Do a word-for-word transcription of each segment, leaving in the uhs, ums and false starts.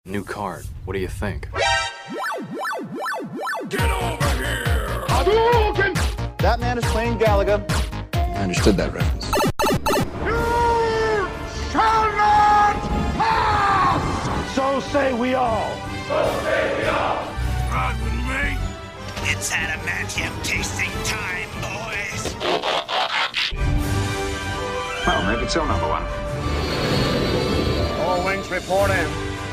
New card. What do you think? Get over here! Hadouken! That man is playing Galaga. I understood that reference. You shall not pass! So say we all. So say we all. Ride with me. It's adamantium tasting time, boys. Well, make it so, number one. All wings report in.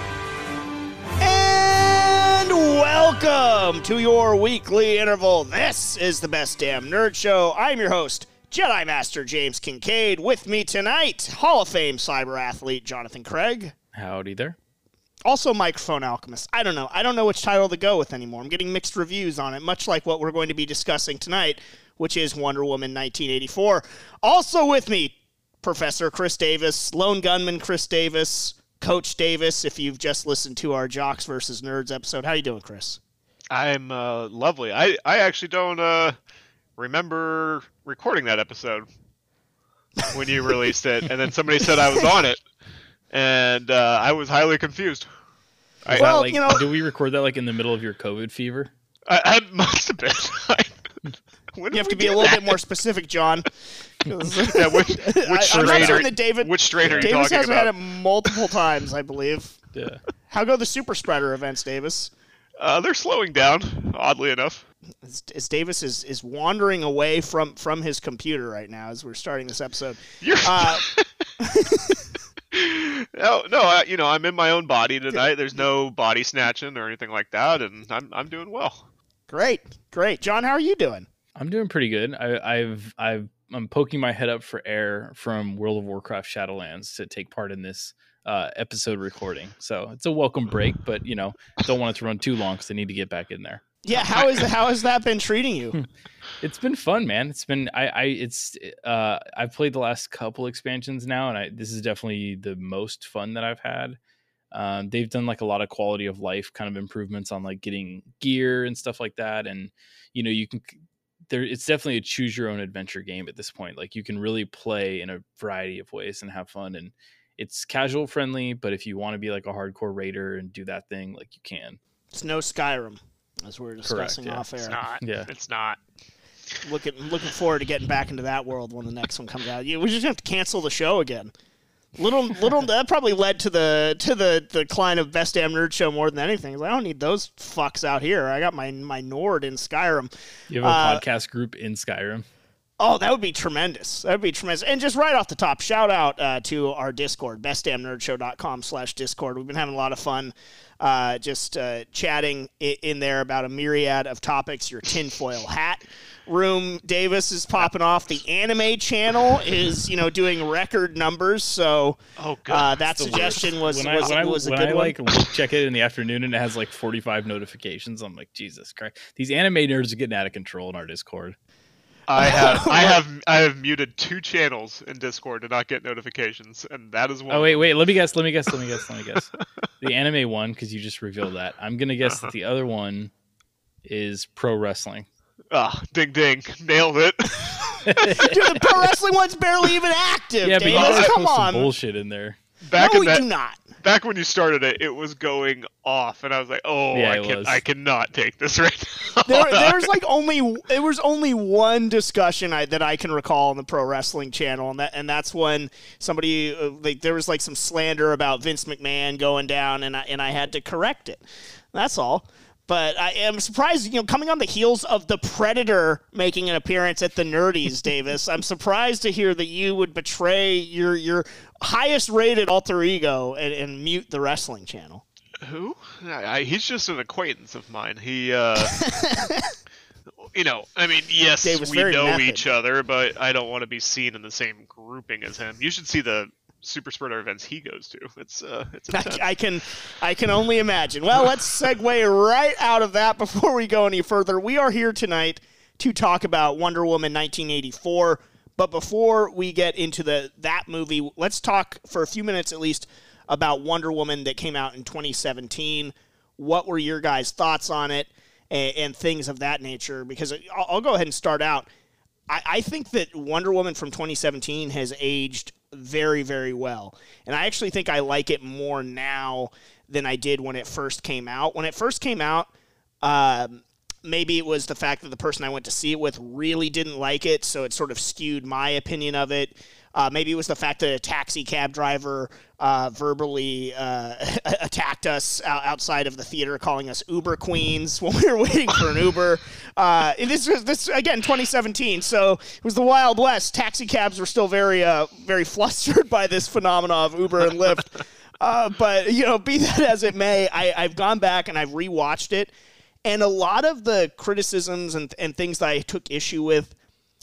And welcome to your weekly interval. This is the Best Damn Nerd Show. I'm your host, Jedi Master James Kincaid. With me tonight, Hall of Fame cyber athlete Jonathan Craig. Howdy there. Also Microphone Alchemist. I don't know. I don't know which title to go with anymore. I'm getting mixed reviews on it, much like what we're going to be discussing tonight, which is Wonder Woman nineteen eighty-four. Also with me, Professor Chris Davis, Lone Gunman Chris Davis, Coach Davis, if you've just listened to our Jocks versus Nerds episode. How you doing, Chris? I'm uh, lovely. I, I actually don't uh, remember recording that episode when you released it, and then somebody said I was on it, and uh, I was highly confused. I, Well, like, you know- do we record that like in the middle of your COVID fever? I, I must have been. When You have did to we be a do little that? bit more specific, John. Yeah, which which I, strain I'm not are, certain that David, which strain are you Davis talking has about? had it multiple times, I believe. Yeah. How go the super spreader events, Davis? Uh, they're slowing down, oddly enough. As, as Davis is, is wandering away from, from his computer right now as we're starting this episode. You're Uh, no, no. I, you know, I'm in my own body tonight. There's no body snatching or anything like that, and I'm I'm doing well. great, great. John, how are you doing? I'm doing pretty good. I, I've I've I'm poking my head up for air from World of Warcraft Shadowlands to take part in this uh, episode recording. So it's a welcome break, but you know, don't want it to run too long because I need to get back in there. Yeah, how is how has that been treating you? It's been fun, man. It's been I, I it's uh I've played the last couple expansions now, and I this is definitely the most fun that I've had. Um, they've done like a lot of quality of life kind of improvements on like getting gear and stuff like that, and you know you can there. It's definitely a choose your own adventure game at this point. Like you can really play in a variety of ways and have fun, and it's casual friendly. But if you want to be like a hardcore raider and do that thing, like you can. It's no Skyrim, as we we're discussing Correct, yeah. off air. It's not. Yeah. It's not. Looking looking forward to getting back into that world when the next one comes out. You, we just have to cancel the show again. Little little that probably led to the to the, the decline of Best Damn Nerd Show more than anything. Like, I don't need those fucks out here. I got my my Nord in Skyrim. You have a Uh, podcast group in Skyrim. Oh, that would be tremendous. That would be tremendous. And just right off the top, shout out uh, to our Discord, best damn nerd show dot com slash Discord. We've been having a lot of fun uh, just uh, chatting i- in there about a myriad of topics. Your tinfoil hat room, Davis, is popping off. The anime channel is, you know, doing record numbers. So Oh uh, god. that The suggestion worst. was, when I, was, when I, was a when good I one. like look, check it in the afternoon and it has like forty-five notifications. I'm like, Jesus Christ, these anime nerds are getting out of control in our Discord. I have I have I have muted two channels in Discord to not get notifications, and that is one. Oh wait, wait, let me guess, let me guess, let me guess, let me guess. The anime one, because you just revealed that. I'm gonna guess Uh-huh. that the other one is pro wrestling. Ah, ding ding, nailed it. Dude, the pro wrestling one's barely even active, Yeah, but you Davis. guys Come post some on. bullshit in there. Back no, in we that, do not. back when you started it, it was going off, and I was like, oh, Yeah, I it can was. I cannot take this right now. There, there's like only there was only one discussion I, that I can recall on the pro wrestling channel, and that and that's when somebody uh, like there was like some slander about Vince McMahon going down, and I and I had to correct it. That's all. But I am surprised, you know, coming on the heels of the Predator making an appearance at the Nerdies, Davis. I'm surprised to hear that you would betray your your highest rated alter ego and, and mute the wrestling channel. Who? I, I, he's just an acquaintance of mine. He, uh, you know, I mean, yes, Dave was we very know method. each other, but I don't want to be seen in the same grouping as him. You should see the super spreader events he goes to. It's uh, it's intense. I, I can, I can only imagine. Well, let's segue right out of that before we go any further. We are here tonight to talk about Wonder Woman nineteen eighty-four. But before we get into the that movie, let's talk for a few minutes at least about Wonder Woman that came out in twenty seventeen. What were your guys' thoughts on it and, and things of that nature? Because I'll, I'll go ahead and start out. I, I think that Wonder Woman from twenty seventeen has aged very, very well. And I actually think I like it more now than I did when it first came out. When it first came out, um, maybe it was the fact that the person I went to see it with really didn't like it, so it sort of skewed my opinion of it. Uh, maybe it was the fact that a taxi cab driver uh, verbally uh, attacked us outside of the theater, calling us Uber queens when we were waiting for an Uber. Uh, and this was this again, twenty seventeen, so it was the Wild West. Taxi cabs were still very, uh, very flustered by this phenomenon of Uber and Lyft. Uh, but you know, be that as it may, I, I've gone back and I've rewatched it, and a lot of the criticisms and and things that I took issue with,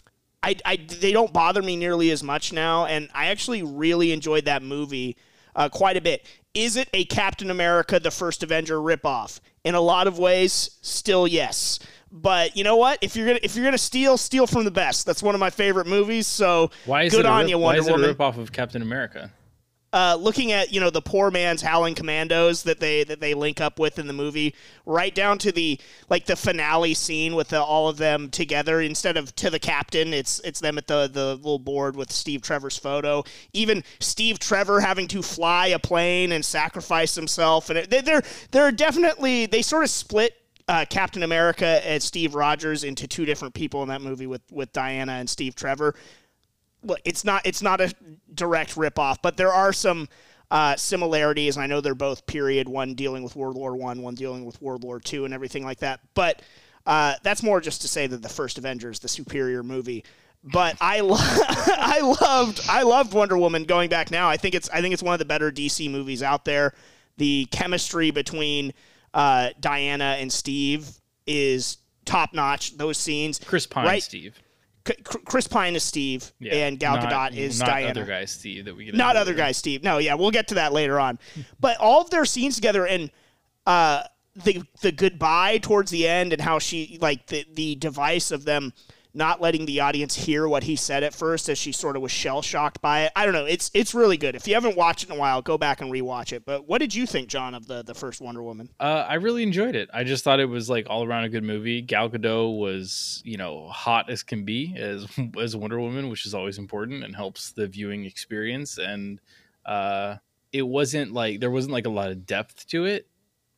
I, I, they don't bother me nearly as much now, and I actually really enjoyed that movie uh, quite a bit. Is it a Captain America, the First Avenger ripoff? In a lot of ways, still yes. But you know what? If you're gonna if you're gonna steal, steal from the best. That's one of my favorite movies. So why is good it a on rip, you, Wonder why is Woman. it a ripoff of Captain America? Uh, looking at, you know, the poor man's Howling Commandos that they that they link up with in the movie, right down to the like the finale scene with the, all of them together. Instead of to the captain, it's it's them at the the little board with Steve Trevor's photo. Even Steve Trevor having to fly a plane and sacrifice himself, and it, they're they're definitely they sort of split uh, Captain America and Steve Rogers into two different people in that movie with with Diana and Steve Trevor. Well, it's not it's not a direct ripoff, but there are some uh, similarities, and I know they're both period, one dealing with World War One, one dealing with World War Two, and everything like that. But uh, that's more just to say that the first Avenger is the superior movie. But I lo- I loved I loved Wonder Woman. Going back now, I think it's I think it's one of the better D C movies out there. The chemistry between uh, Diana and Steve is top notch. Those scenes, Chris Pine, right? Steve. Chris Pine is Steve, Yeah, and Gal not, Gadot is not Diana. Not other guy Steve that we get. Not other guy Steve. No, yeah, we'll get to that later on. But all of their scenes together, and uh, the the goodbye towards the end, and how she like the the device of them not letting the audience hear what he said at first, as she sort of was shell shocked by it. I don't know. It's it's really good. If you haven't watched it in a while, go back and rewatch it. But what did you think, John, of the the first Wonder Woman? Uh, I really enjoyed it. I just thought it was like all around a good movie. Gal Gadot was, you know, hot as can be as as Wonder Woman, which is always important and helps the viewing experience. And uh, it wasn't like there wasn't like a lot of depth to it,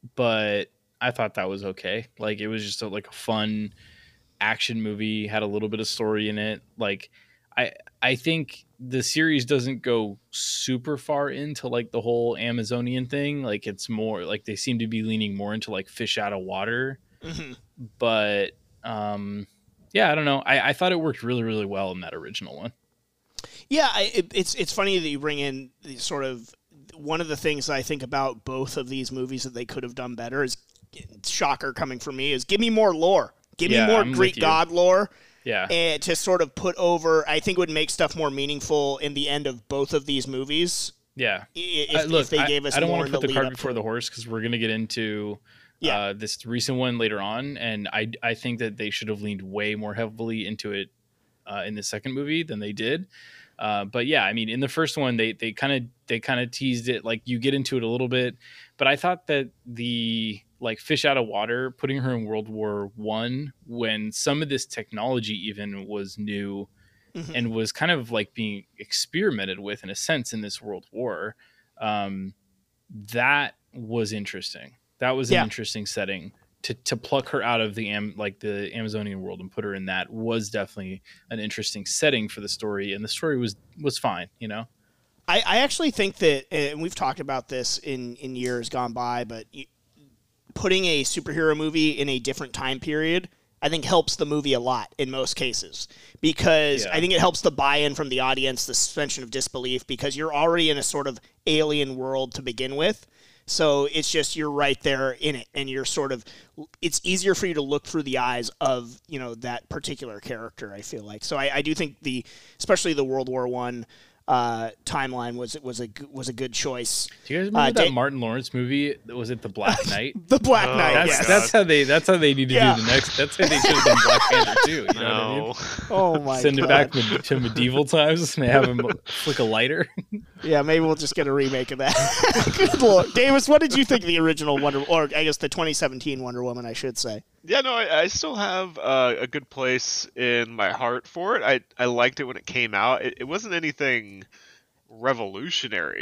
but I thought that was okay. Like it was just a, like a fun action movie, had a little bit of story in it. Like I I think the series doesn't go super far into like the whole Amazonian thing. Like it's more like they seem to be leaning more into like fish out of water. Mm-hmm. But um yeah, I don't know. I, I thought it worked really, really well in that original one. Yeah, I, it, it's it's funny that you bring in the sort of one of the things I think about both of these movies that they could have done better is, shocker coming from me, is give me more lore. Give yeah, me more I'm Greek god lore. Yeah. And to sort of put over, I think would make stuff more meaningful in the end of both of these movies. Yeah. If, uh, look, if they gave us I, I don't more want to put the cart before to... the horse because we're going to get into yeah. uh, this recent one later on. And I, I think that they should have leaned way more heavily into it uh, in the second movie than they did. Uh, but yeah, I mean, in the first one, they they kind of they kind of teased it, like you get into it a little bit. But I thought that the like fish out of water, putting her in World War One, when some of this technology even was new mm-hmm. and was kind of like being experimented with in a sense in this World War, um, that was interesting. That was an yeah. interesting setting. To, to pluck her out of the am like the Amazonian world and put her in that was definitely an interesting setting for the story, and the story was was fine, you know. I, I actually think that, and we've talked about this in, in years gone by, but you, putting a superhero movie in a different time period, I think helps the movie a lot in most cases, because yeah. I think it helps the buy-in from the audience, the suspension of disbelief, because you're already in a sort of alien world to begin with. So it's just you're right there in it, and you're sort of it's easier for you to look through the eyes of, you know, that particular character, I feel like. So I, I do think the especially the World War One uh, timeline was was a was a good choice. Do you guys remember uh, that da- Martin Lawrence movie? Was it The Black Knight? The Black oh, Knight. That's, yes. that's how they that's how they need to yeah. do the next. That's how they should have done Black Panther too. You know no. what I mean? Oh my Send god! Send it back to medieval times and they have him flick a lighter. Yeah, maybe we'll just get a remake of that. Good Lord, Davis, what did you think of the original Wonder, or I guess the twenty seventeen Wonder Woman, I should say? Yeah, no, I, I still have uh, a good place in my heart for it. I I liked it when it came out. It, it wasn't anything revolutionary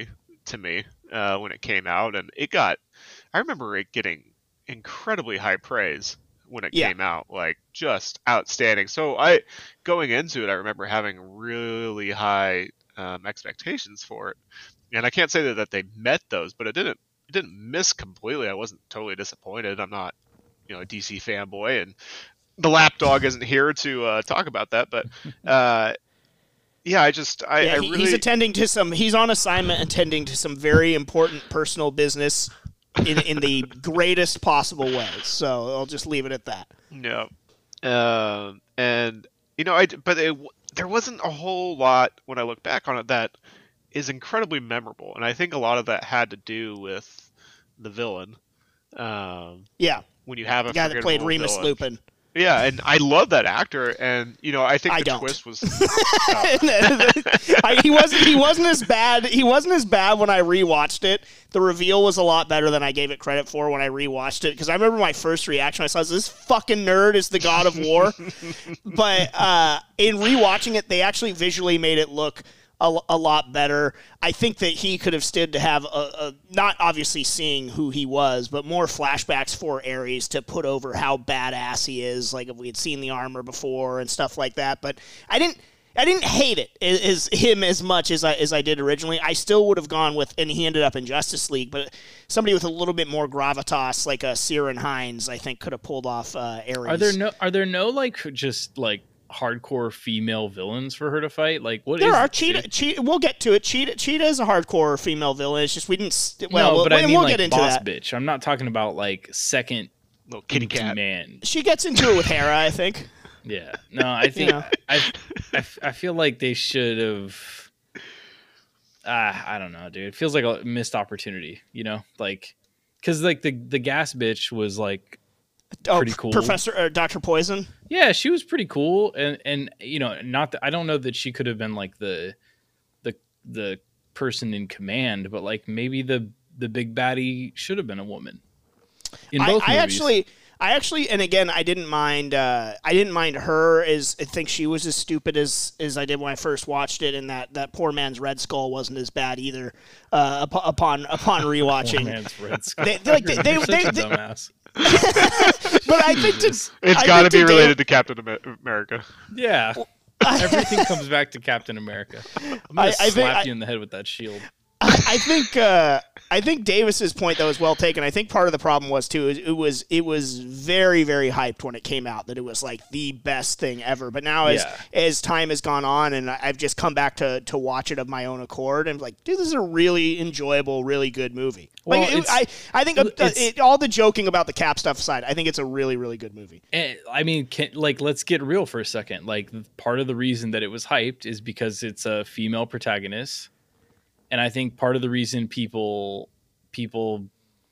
to me uh, when it came out, and it got. I remember it getting incredibly high praise when it Yeah. came out, like just outstanding. So I, going into it, I remember having really high um, expectations for it, and I can't say that, that they met those, but it didn't. It didn't miss completely. I wasn't totally disappointed. I'm not, you know, a D C fanboy, and the lapdog isn't here to uh, talk about that, but. Uh, Yeah, I just I, Yeah, I he- really he's attending to some. He's on assignment, attending to some very important personal business in in the greatest possible way. So I'll just leave it at that. no, um, and you know I but it, there wasn't a whole lot when I look back on it that is incredibly memorable, and I think a lot of that had to do with the villain. Um, Yeah, when you have a the guy that played forgettable Remus villain. Lupin. Yeah, and I love that actor, and you know I think I the don't. twist was. I, he wasn't. He wasn't as bad. He wasn't as bad when I rewatched it. The reveal was a lot better than I gave it credit for when I rewatched it. Because I remember my first reaction. I saw this fucking nerd is the god of war. But uh, in rewatching it, they actually visually made it look a, a lot better. I think that he could have stood to have a, a not obviously seeing who he was, but more flashbacks for Ares to put over how badass he is. Like if we had seen the armor before and stuff like that. But I didn't. I didn't hate it as him as much as I as I did originally. I still would have gone with, and he ended up in Justice League, but somebody with a little bit more gravitas, like a Ciarán Hinds, I think could have pulled off uh, Ares. Are there no are there no like just like hardcore female villains for her to fight? Like what There is are Cheetah. Cheetah. We'll get to it. Cheetah. Cheetah is a hardcore female villain. It's just we didn't. St- well, no, we'll, but I we'll mean like get into boss that. bitch. I'm not talking about like second Little kitty in cat. command. She gets into it with Hera, I think. Yeah. No, I think know. I, I I feel like they should have. Ah, I don't know, dude. It feels like a missed opportunity. You know, like because like the the gas bitch was like. Oh, Pretty cool. Professor uh, Doctor Poison. Yeah, she was pretty cool, and and you know, not that I don't know that she could have been like the the the person in command, but like maybe the the big baddie should have been a woman. In I, both I movies. actually, I actually, and again, I didn't mind. Uh, I didn't mind her as I think she was as stupid as as I did when I first watched it, and that, that poor man's Red Skull wasn't as bad either. Uh, up- upon upon Poor rewatching, man's Red Skull. They- they- like, they- You're they- such they- a they- dumbass. but I think to, Jesus. It's I got to think be to related Dave- to Captain Amer- America. Yeah. Everything comes back to Captain America. I'm gonna I- I think slap I- you in the head with that shield. I, I think uh, I think Davis's point though is well taken. I think part of the problem was too is it was it was very very hyped when it came out that it was like the best thing ever. But now as Yeah. as time has gone on and I- I've just come back to to watch it of my own accord and like, dude, this is a really enjoyable, really good movie. Well, like, it- it's- I I think uh, it's- it, all the joking about the Cap stuff aside, I think it's a really really good movie. And, I mean, can, like, let's get real for a second. Like, part of the reason that it was hyped is because it's a female protagonist, and I think part of the reason people people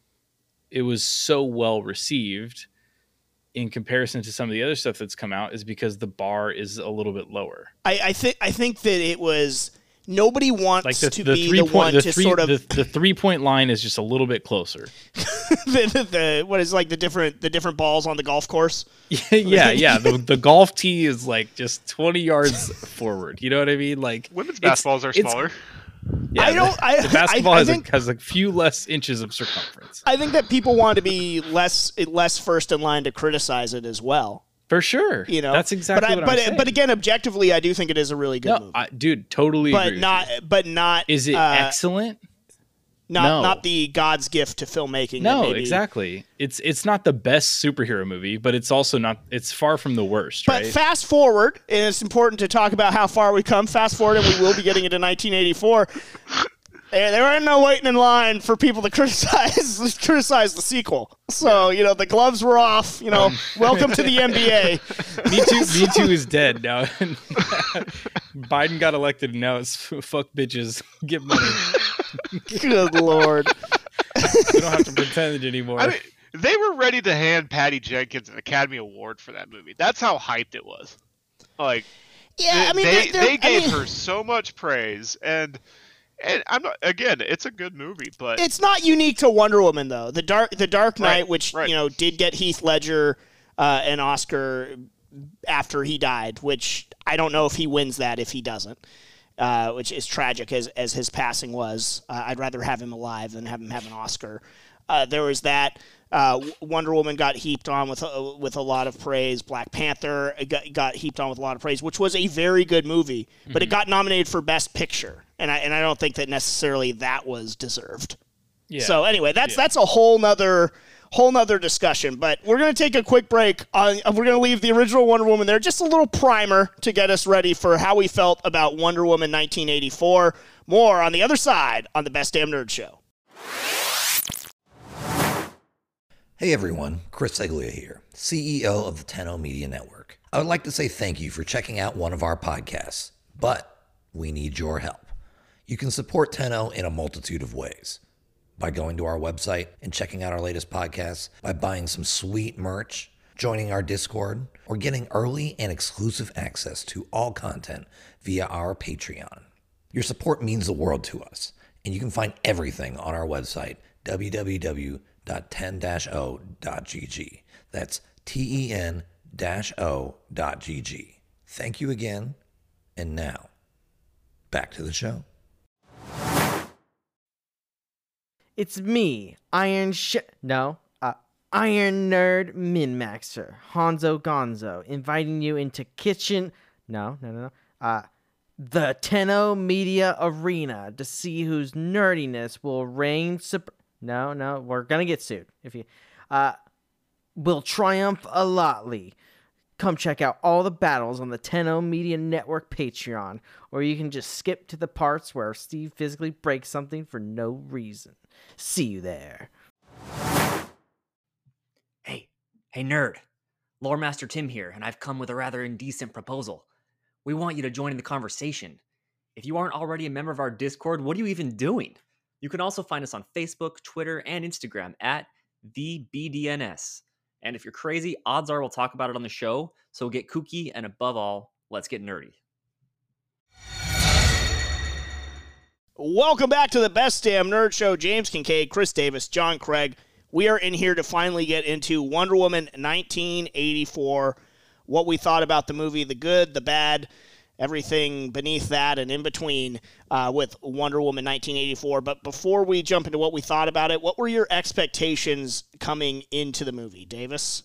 it was so well received in comparison to some of the other stuff that's come out is because the bar is a little bit lower. I, I think I think that it was nobody wants Like the, to the be three the point, one the to three, sort of the, the three point line is just a little bit closer. the, the, the what is like the different the different balls on the golf course. yeah, yeah. The, the golf tee is like just twenty yards forward. You know what I mean? Like Women's it's- basketballs are it's- smaller. Yeah, I don't- The, I- the basketball I- I has, think- a, has a few less inches of circumference. I think that people want to be less less first in line to criticize it as well. For sure. You know, That's exactly but I, what but I'm saying. but again, objectively, I do think it is a really good no, movie. I, dude, totally but agree with not you. but not Is it uh, excellent? not No. not the God's gift to filmmaking. that No, maybe- exactly. It's it's not the best superhero movie, but it's also not. It's far from the worst, But right? fast forward, and it's important to talk about how far we come. Fast forward, and we will be getting into nineteen eighty-four. There, there ain't no waiting in line for people to criticize criticize the sequel. So you know the gloves were off. You know, welcome to the N B A. Me Too, Me Too is dead now. Biden got elected, and now it's fuck bitches, get money. Good lord. We don't have to pretend it anymore. I mean, they were ready to hand Patty Jenkins an Academy Award for that movie. That's how hyped it was. Like, Yeah, I mean, they, they're- they're- they I gave mean, her so much praise, and and I'm not again. It's a good movie, but It's not unique to Wonder Woman though. The Dark The Dark Knight, Right, which right. you know did get Heath Ledger uh, an Oscar after he died, which I don't know if he wins that if he doesn't. uh, which is tragic as as his passing was. Uh, I'd rather have him alive than have him have an Oscar. Uh, there was that. Uh, Wonder Woman got heaped on with uh, with a lot of praise. Black Panther got, got heaped on with a lot of praise, which was a very good movie, but mm-hmm. it got nominated for Best Picture, and I and I don't think that necessarily that was deserved. Yeah. So anyway, that's yeah. that's a whole nother whole nother discussion. But we're gonna take a quick break. On, we're gonna leave the original Wonder Woman there, just a little primer to get us ready for how we felt about Wonder Woman nineteen eighty-four. More on the other side on the Best Damn Nerd Show. Hey everyone, Chris Seglia here, C E O of the ten oh Media Network. I would like to say thank you for checking out one of our podcasts, but we need your help. You can support ten oh in a multitude of ways. By going to our website and checking out our latest podcasts, by buying some sweet merch, joining our Discord, or getting early and exclusive access to all content via our Patreon. Your support means the world to us, and you can find everything on our website, w w w dot ten dash o dot g g. That's T E N dash O dot G G. Thank you again, and now, back to the show. It's me, Iron Sh... No, uh, Iron Nerd Min-Maxer, Hanzo Gonzo, inviting you into kitchen... No, no, no, no. Uh, the ten oh Media Arena to see whose nerdiness will reign supreme... No, no, we're gonna get sued. If you, uh, will triumph a lotly. Come check out all the battles on the ten oh Media Network Patreon, or you can just skip to the parts where Steve physically breaks something for no reason. See you there. Hey, hey nerd. Lore Master Tim here, and I've come with a rather indecent proposal. We want you to join in the conversation. If you aren't already a member of our Discord, what are you even doing? You can also find us on Facebook, Twitter, and Instagram at the B D N S. And if you're crazy, odds are we'll talk about it on the show. So get kooky, and above all, let's get nerdy. Welcome back to the Best Damn Nerd Show. James Kincaid, Chris Davis, John Craig. We are in here to finally get into Wonder Woman nineteen eighty-four, what we thought about the movie, the good, the bad, everything beneath that and in between uh, with Wonder Woman nineteen eighty-four. But before we jump into what we thought about it, what were your expectations coming into the movie, Davis?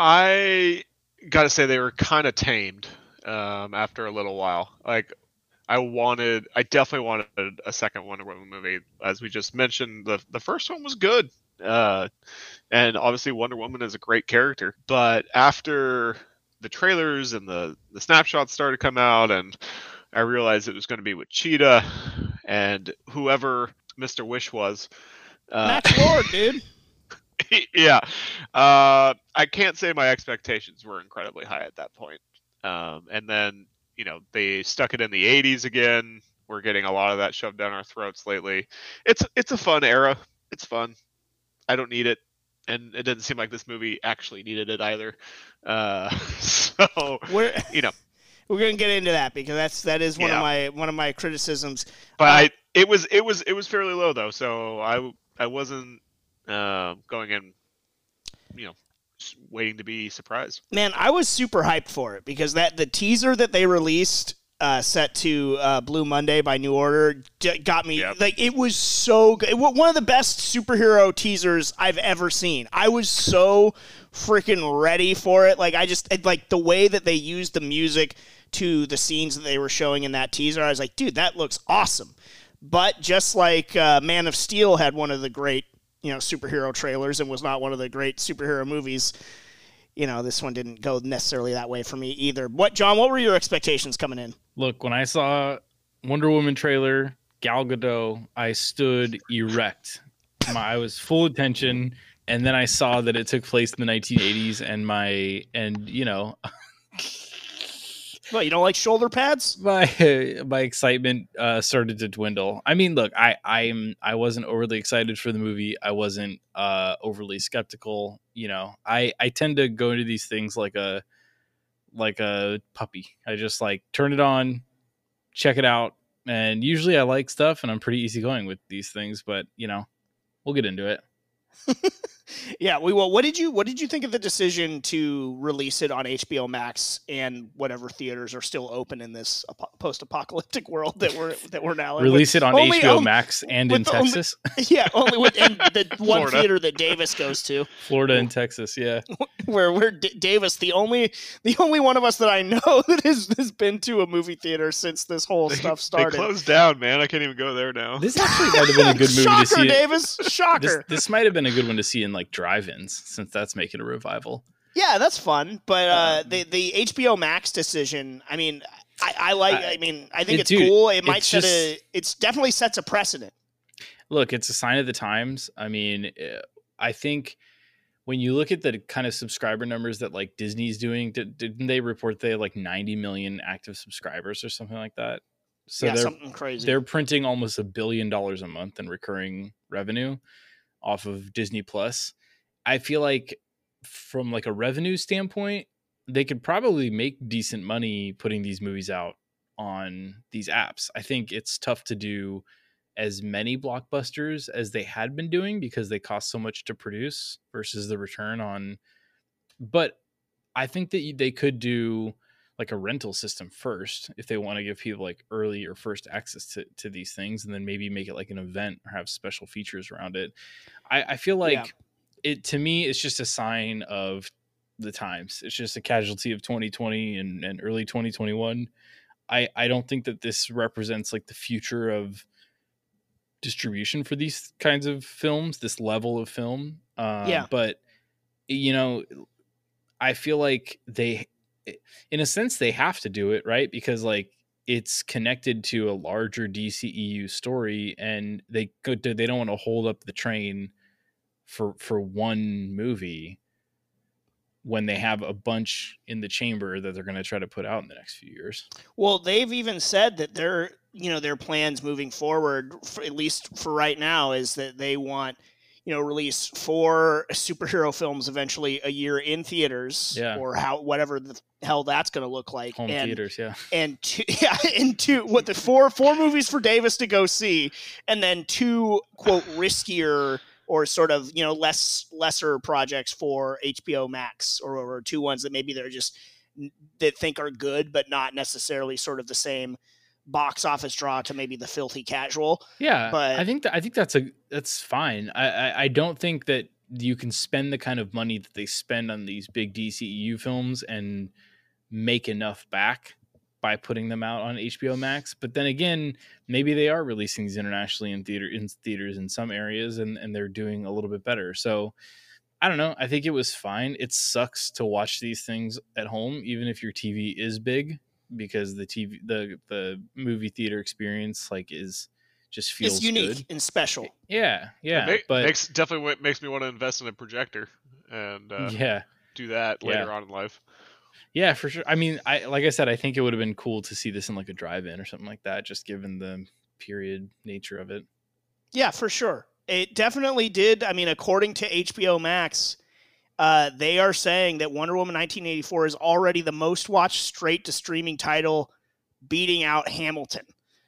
I got to say they were kind of tamed um, after a little while. Like, I wanted, I definitely wanted a second Wonder Woman movie. As we just mentioned, the the first one was good. Uh, and obviously Wonder Woman is a great character. But after the trailers and the, the snapshots started to come out, and I realized it was going to be with Cheetah and whoever Mister Wish was. Uh, Max Lord, dude. Yeah. Uh, I can't say my expectations were incredibly high at that point. Um, and then, you know, they stuck it in the eighties again. We're getting a lot of that shoved down our throats lately. It's it's a fun era. It's fun. I don't need it. And it doesn't seem like this movie actually needed it either. Uh, so we're, you know, we're gonna get into that because that's that is one yeah. of my one of my criticisms. But uh, I, it was it was it was fairly low though, so I I wasn't uh, going in, you know, waiting to be surprised. Man, I was super hyped for it because that the teaser that they released. Uh, set to uh, Blue Monday by New Order got me yep. like it was so good. One of the best superhero teasers I've ever seen. I was so freaking ready for it. Like I just it, like the way that they used the music to the scenes that they were showing in that teaser. I was like, dude, that looks awesome. But just like uh, Man of Steel had one of the great you know superhero trailers and was not one of the great superhero movies. You know, this one didn't go necessarily that way for me either. What, John, what were your expectations coming in? Look, when I saw Wonder Woman trailer, Gal Gadot, I stood erect. My, I was full attention, and then I saw that it took place in the nineteen eighties, and my, and, you know... Well, you don't like shoulder pads? My my excitement uh, started to dwindle. I mean, look, I I'm I wasn't overly excited for the movie. I wasn't uh, overly skeptical. You know, I, I tend to go into these things like a like a puppy. I just like turn it on, check it out, and usually I like stuff, and I'm pretty easygoing with these things. But you know, we'll get into it. Yeah, we will. What did you What did you think of the decision to release it on H B O Max and whatever theaters are still open in this ap- post-apocalyptic world that we're that we're now in? Release with, it on only, H B O um, Max and with in the only- Texas, yeah, only with and the one Florida. theater that Davis goes to, Florida and Texas. Yeah, where we're D- Davis, the only the only one of us that I know that has, has been to a movie theater since this whole stuff started. They closed down, man. I can't even go there now. this actually might have been a good movie Shocker, to see. it- Davis! This, Shocker. this might have been a good one to see in like drive-ins, since that's making a revival. Yeah, that's fun. But uh, the the H B O Max decision, I mean, I, I like. I, I- mean, I think it- it's dude, cool. It might it's set just- a. It's definitely sets a precedent. Look, it's a sign of the times. I mean, uh, I think when you look at the kind of subscriber numbers that like Disney's doing, did, didn't they report they had like ninety million active subscribers or something like that? So yeah, they're something crazy. they're printing almost a billion dollars a month in recurring revenue off of Disney Plus. I feel like from like a revenue standpoint, they could probably make decent money putting these movies out on these apps. I think it's tough to do as many blockbusters as they had been doing because they cost so much to produce versus the return on. But I think that they could do like a rental system first if they want to give people like early or first access to, to these things, and then maybe make it like an event or have special features around it. I, I feel like Yeah. it, to me, it's just a sign of the times. It's just a casualty of twenty twenty and, and early twenty twenty-one. I, I don't think that this represents like the future of distribution for these kinds of films, this level of film. Um, Yeah. But, you know, I feel like they, in a sense, they have to do it, right? Because like it's connected to a larger D C E U story, and they could, they don't want to hold up the train for for one movie when they have a bunch in the chamber that they're going to try to put out in the next few years. Well, they've even said that their you know their plans moving forward, for, at least for right now, is that they want you know release four superhero films eventually a year in theaters, Yeah. or how whatever the hell that's going to look like. Home and, theaters, yeah. and two, yeah, and two, what the four four movies for Davis to go see, and then two quote riskier or sort of you know less lesser projects for H B O Max, or, or two ones that maybe they're just that think are good but not necessarily sort of the same box office draw to maybe the filthy casual. Yeah, but I think that I think that's a that's fine. I, I I don't think that you can spend the kind of money that they spend on these big D C E U films and make enough back by putting them out on H B O Max. But then again, maybe they are releasing these internationally in theater in theaters in some areas, and and they're doing a little bit better. So I don't know. I think it was fine. It sucks to watch these things at home, even if your T V is big, because the T V the the movie theater experience like is just feels it's unique good. and special. Yeah, yeah, It ma- but makes definitely what makes me want to invest in a projector and uh, yeah, do that later Yeah. on in life. yeah, for sure. I mean, I like I said, I think it would have been cool to see this in like a drive-in or something like that, just given the period nature of it. Yeah, for sure. It definitely did. I mean, according to H B O Max, uh, they are saying that Wonder Woman nineteen eighty-four is already the most watched straight to streaming title, beating out Hamilton.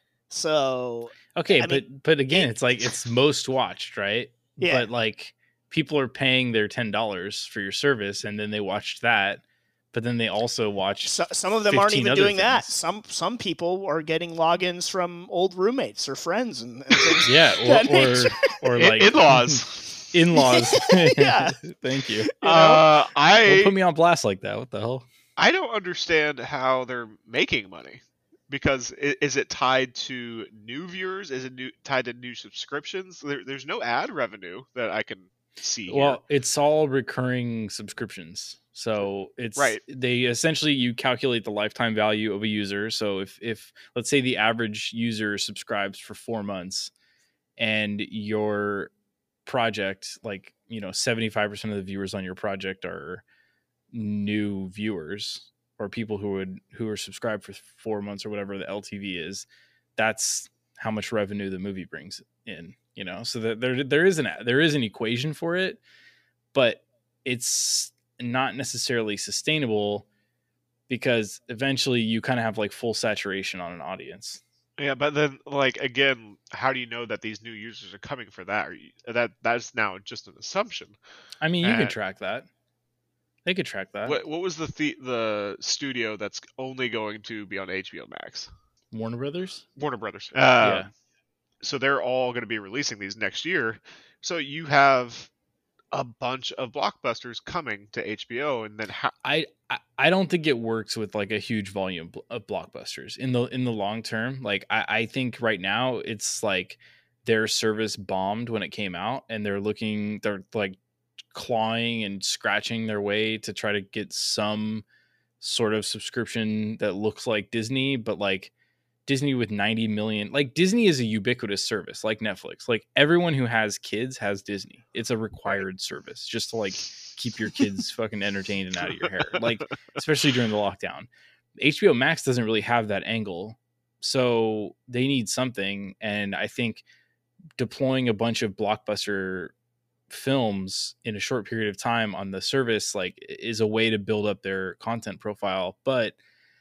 So Okay, I but mean, but again, it- it's like it's most watched, right? Yeah. But like people are paying their ten dollars for your service, and then they watched that, but then they also watch. So, some of them aren't fifteen even other doing that. things. Some some people are getting logins from old roommates or friends and, and things. Yeah, that or or, nature. or In- like in-laws. in-laws. Yeah. Thank you. You know? Uh, Don't I put me on blast like that. What the hell? I don't understand how they're making money, because i- is it tied to new viewers? Is it new, tied to new subscriptions? There, there's no ad revenue that I can see. here. Well, it's all recurring subscriptions. So it's Right. they essentially you calculate the lifetime value of a user. So if if let's say the average user subscribes for four months and your project, like, you know, seventy-five percent of the viewers on your project are new viewers or people who would who are subscribed for four months or whatever the L T V is, that's how much revenue the movie brings in, you know. So that there there is an there is an equation for it, but it's not necessarily sustainable because eventually you kind of have like full saturation on an audience. Yeah, but then like again, how do you know that these new users are coming for that? Or you, that that's now just an assumption. I mean, you And can track that. They could track that. What what was the, the the studio that's only going to be on H B O Max? Warner Brothers. Warner Brothers. Uh, yeah. So they're all going to be releasing these next year. So you have a bunch of blockbusters coming to H B O, and then ha- I, I I don't think it works with like a huge volume of blockbusters in the in the long term. Like I, I think right now it's like their service bombed when it came out, and they're looking they're like clawing and scratching their way to try to get some sort of subscription that looks like Disney, but like Disney with ninety million, like Disney is a ubiquitous service like Netflix. Like everyone who has kids has Disney. It's a required service just to like keep your kids fucking entertained and out of your hair. Like, especially during the lockdown. H B O Max doesn't really have that angle. So they need something. And I think deploying a bunch of blockbuster films in a short period of time on the service, like, is a way to build up their content profile. But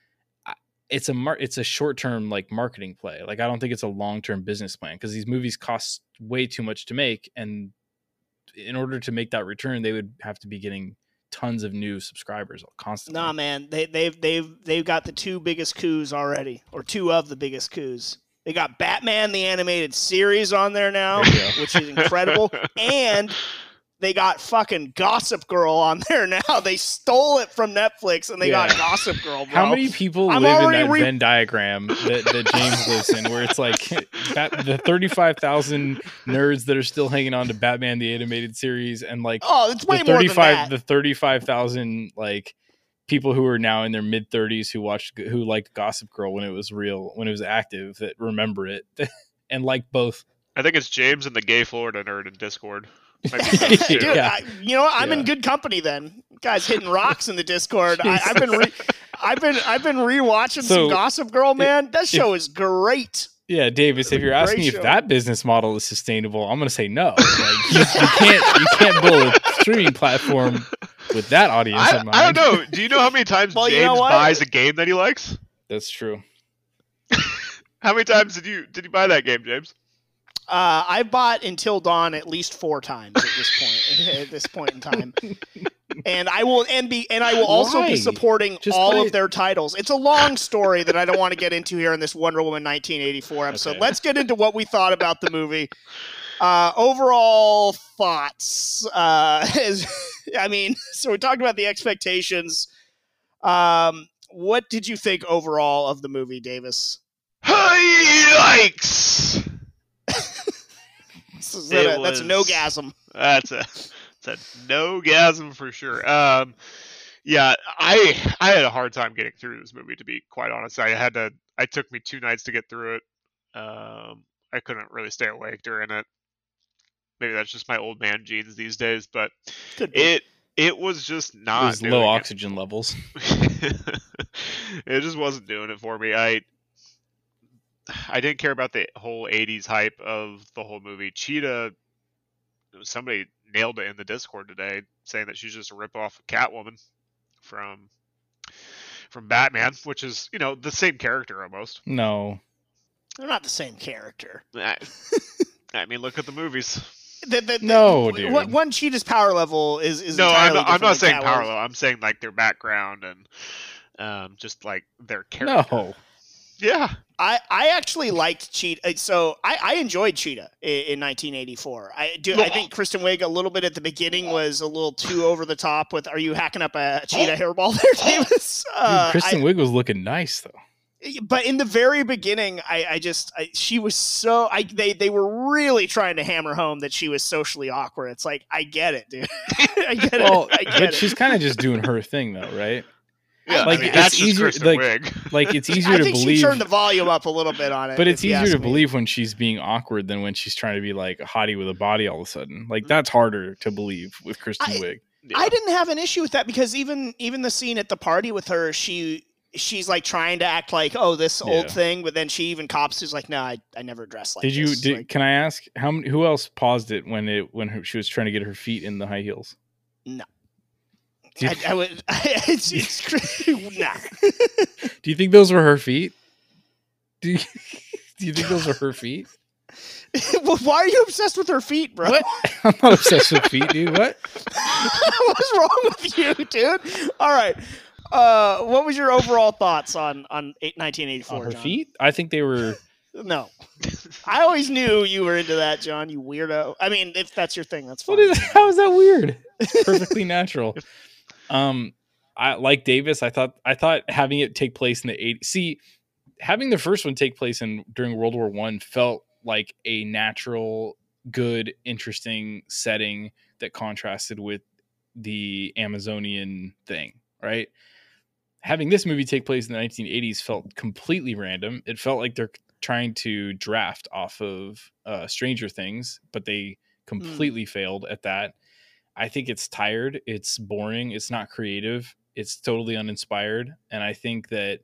it's a mar- it's a short-term like marketing play. Like I don't think it's a long-term business plan because these movies cost way too much to make, and in order to make that return, they would have to be getting tons of new subscribers constantly. Nah, man, they they've they've they've got the two biggest coups already, or two of the biggest coups. They got Batman the animated series on there now, there which is incredible, and they got fucking Gossip Girl on there now. They stole it from Netflix, and they yeah. got Gossip Girl, bro. How many people I'm live in that re- Venn diagram that, that James lives in, where it's like that, the thirty-five thousand nerds that are still hanging on to Batman the animated series, and like oh, it's way the more thirty-five, than that. The thirty-five thousand like people who are now in their mid thirties who watched who liked Gossip Girl when it was real, when it was active, that remember it and like both. I think it's James and the gay Florida nerd in Discord. Dude, yeah. I, you know what? I'm yeah. in good company then. Guys hitting rocks in the Discord. I, I've been, re- I've been, I've been rewatching so, some Gossip Girl. Man, that show if, is great. Yeah, Davis. If you're asking show. if that business model is sustainable, I'm going to say no. Like, you, you can't, you can't build a streaming platform with that audience I, in mind. I don't know. Do you know how many times well, James you know buys a game that he likes? That's true. How many times did you did you buy that game, James? Uh, I bought Until Dawn at least four times at this point. At this point in time, and I will and be and I will also Why? be supporting Just all play of it. their titles. It's a long story that I don't want to get into here in this Wonder Woman nineteen eighty-four episode. Okay. Let's get into what we thought about the movie. Uh, overall thoughts. Uh, is, I mean, so we talked about the expectations. Um, what did you think overall of the movie, Davis? Yikes! So that a, that's a no-gasm. That's a that's a no-gasm for sure. Um, yeah, I I had a hard time getting through this movie, to be quite honest. I had to. I took me two nights to get through it. Um, I couldn't really stay awake during it. Maybe that's just my old man genes these days, but it it was just not. It was low oxygen it. levels. It just wasn't doing it for me. I. I didn't care about the whole eighties hype of the whole movie. Cheetah, somebody nailed it in the Discord today, saying that she's just a ripoff of Catwoman from from Batman, which is, you know, the same character almost. No. They're not the same character. I, I mean, look at the movies. The, the, the, no, dude. One, one Cheetah's power level is, is no. I'm not, I'm not saying Catwoman. power level. I'm saying like their background and um, just like their character. No. Yeah. I, I actually liked Cheetah. So I, I enjoyed Cheetah in, in nineteen eighty-four. I do. I think Kristen Wiig a little bit at the beginning was a little too over the top with, are you hacking up a Cheetah hairball there, Davis? Uh, Dude, Kristen I, Wiig was looking nice though. But in the very beginning, I, I just, I, she was so, I they, they were really trying to hammer home that she was socially awkward. It's like, I get it, dude. I get well, it. I get but it. she's kind of just doing her thing though, right? Yeah, like I mean, it's that's just easier, Kristen like, Wiig. like it's easier I to think believe. she turned the volume up a little bit on it. But it's easier to me. believe when she's being awkward than when she's trying to be like a hottie with a body all of a sudden. Like that's harder to believe with Kristen I, Wiig. Yeah. I didn't have an issue with that because even even the scene at the party with her, she she's like trying to act like, oh, this Yeah. old thing, but then she even cops is like, no, I, I never dressed like Did you? this. Did, Like, can I ask how many, who else paused it when it when her, she was trying to get her feet in the high heels? no. Do you, I, I would. It's, it's nah. do you think those were her feet? Do you, Do you think those are her feet? Well, why are you obsessed with her feet, bro? What? I'm not obsessed with feet, dude. What? What's wrong with you, dude? All right. Uh, what was your overall thoughts on on nineteen eighty-four? On her John? feet? I think they were. No, I always knew you were into that, John. You weirdo. I mean, if that's your thing, that's fine. What is? How is that weird? Perfectly natural. Um, I like Davis. I thought. I thought having it take place in the eighties. See, having the first one take place in during World War One felt like a natural, good, interesting setting that contrasted with the Amazonian thing, right? Having this movie take place in the nineteen eighties felt completely random. It felt like they're trying to draft off of uh, Stranger Things, but they completely mm. failed at that. I think it's tired. It's boring. It's not creative. It's totally uninspired. And I think that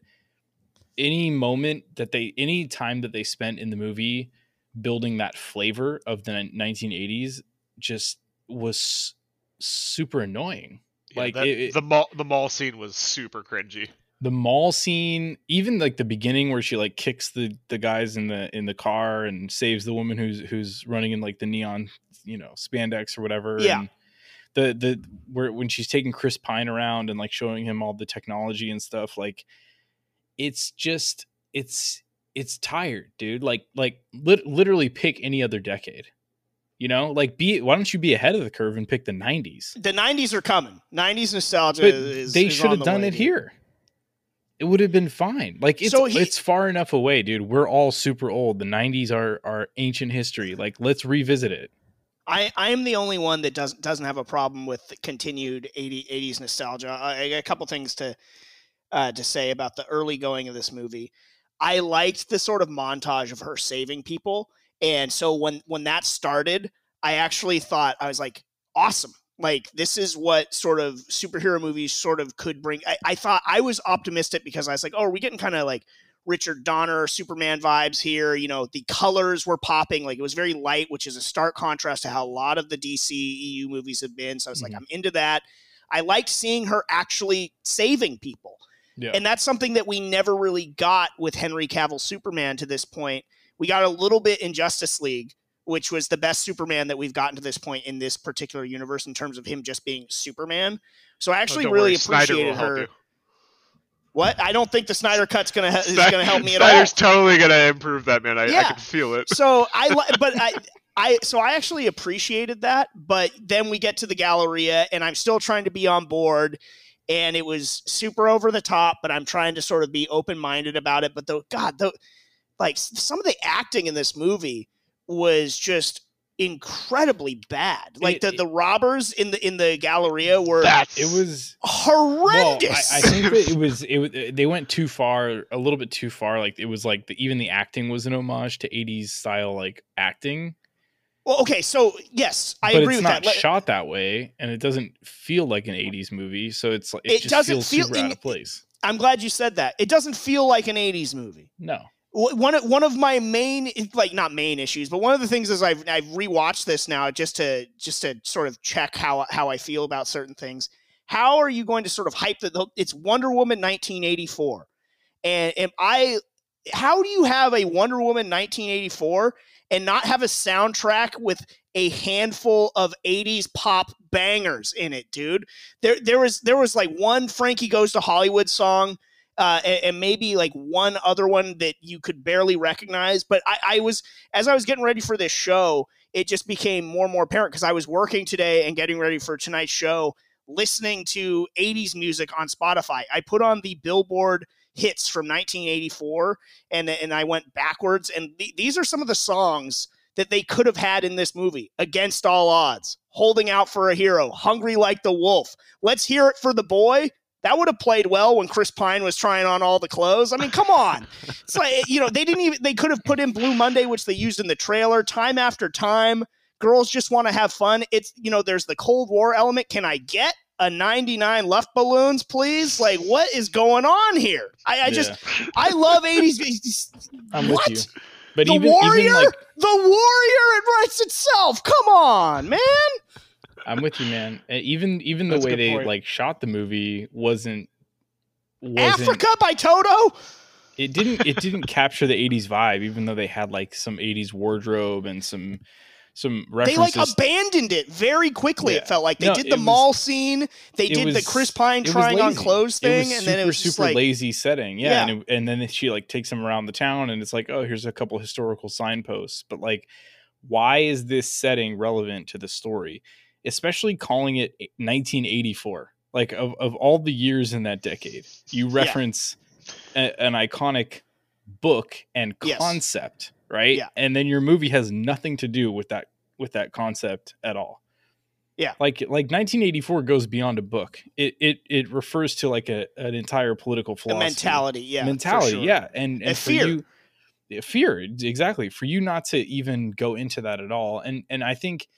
any moment that they, any time that they spent in the movie building that flavor of the nineteen eighties just was super annoying. Yeah, like that, it, the mall, the mall scene was super cringy. The mall scene, even like the beginning where she like kicks the, the guys in the in the car and saves the woman who's who's running in like the neon, you know, spandex or whatever. Yeah. And the the where when she's taking Chris Pine around and like showing him all the technology and stuff, like it's just it's it's tired, dude. Like like lit, literally pick any other decade. You know, like be why don't you be ahead of the curve and pick the nineties? The nineties are coming. nineties nostalgia but is they is should have the done way, it dude. here. It would have been fine. Like it's So he- it's far enough away, dude. We're all super old. The nineties are are ancient history. Like let's revisit it. I, I am the only one that doesn't doesn't have a problem with the continued eighties nostalgia. I, I got a couple things to uh, to say about the early going of this movie. I liked the sort of montage of her saving people, and so when when that started, I actually thought, I was like, awesome. Like, this is what sort of superhero movies sort of could bring. I, I thought I was optimistic because I was like, oh, are we getting kind of like Richard Donner Superman vibes here? You know, the colors were popping. Like, it was very light, which is a stark contrast to how a lot of the D C E U movies have been. So I was mm-hmm. like, I'm into that. I liked seeing her actually saving people. Yeah. And that's something that we never really got with Henry Cavill Superman to this point. We got a little bit in Justice League, which was the best Superman that we've gotten to this point in this particular universe in terms of him just being Superman. So I actually oh, really worry. appreciated her. What? I don't think the Snyder Cut's gonna ha- is Snyder, gonna help me at Snyder's all. totally gonna improve that, man. I, yeah. I can feel it. So I, li- but I, I, so I actually appreciated that. But then we get to the Galleria, and I'm still trying to be on board. And it was super over the top, but I'm trying to sort of be open-minded about it. But the God, the like some of the acting in this movie was just incredibly bad. Like it, the, it, the robbers in the in the Galleria were that's, it was horrendous. Well, I, I think that it was it was they went too far, a little bit too far. Like it was like the, even the acting was an homage to eighties style like acting. Well, okay, so yes, I but agree it's with not that. shot that way, and it doesn't feel like an eighties movie, so it's like it, it just doesn't feels feel super in, out of place. I'm glad you said that. It doesn't feel like an eighties movie. No. One of, one of my main, like not main issues, but one of the things is I've I've rewatched this now just to just to sort of check how how I feel about certain things. How are you going to sort of hype the? It's Wonder Woman nineteen eighty-four, and am I? How do you have a Wonder Woman nineteen eighty-four and not have a soundtrack with a handful of eighties pop bangers in it, dude? There there was there was like one Frankie Goes to Hollywood song. Uh, and, and maybe like one other one that you could barely recognize. But I, I was, as I was getting ready for this show, it just became more and more apparent because I was working today and getting ready for tonight's show, listening to eighties music on Spotify. I put on the Billboard hits from nineteen eighty-four and, and I went backwards. And th- these are some of the songs that they could have had in this movie. Against All Odds, Holding Out for a Hero, Hungry Like the Wolf, Let's Hear It for the Boy. That would have played well when Chris Pine was trying on all the clothes. I mean, come on. It's like, you know, they didn't even, they could have put in Blue Monday, which they used in the trailer time after time. Girls Just Want to Have Fun. It's, you know, there's the Cold War element. Can I get a ninety-nine Luft balloons, please? Like, what is going on here? I, I yeah. just, I love eighties. I'm what? with you. But the even, Warrior? even like, the Warrior, it writes itself. Come on, man. I'm with you, man. Even even the That's way they point. like shot the movie wasn't, wasn't Africa by Toto. it didn't it didn't capture the eighties vibe, even though they had like some eighties wardrobe and some some references. They like abandoned it very quickly. Yeah. It felt like they No, did it the was- mall scene. They it did the was- Chris Pine it was trying on lazy. clothes It was thing, and super, then it was just super like, lazy setting. Yeah, Yeah. And, it, and then she like takes him around the town, and it's like, oh, here's a couple historical signposts. But like, why is this setting relevant to the story? Especially calling it nineteen eighty-four. Like of of all the years in that decade, you reference a, an iconic book and Yes. concept, right? Yeah. And then your movie has nothing to do with that with that concept at all. Yeah. Like like nineteen eighty-four goes beyond a book. It it it refers to like a an entire political a philosophy. mentality. Yeah, for mentality, sure. yeah. And and A for fear. you yeah, fear, exactly. For you not to even go into that at all. And and I think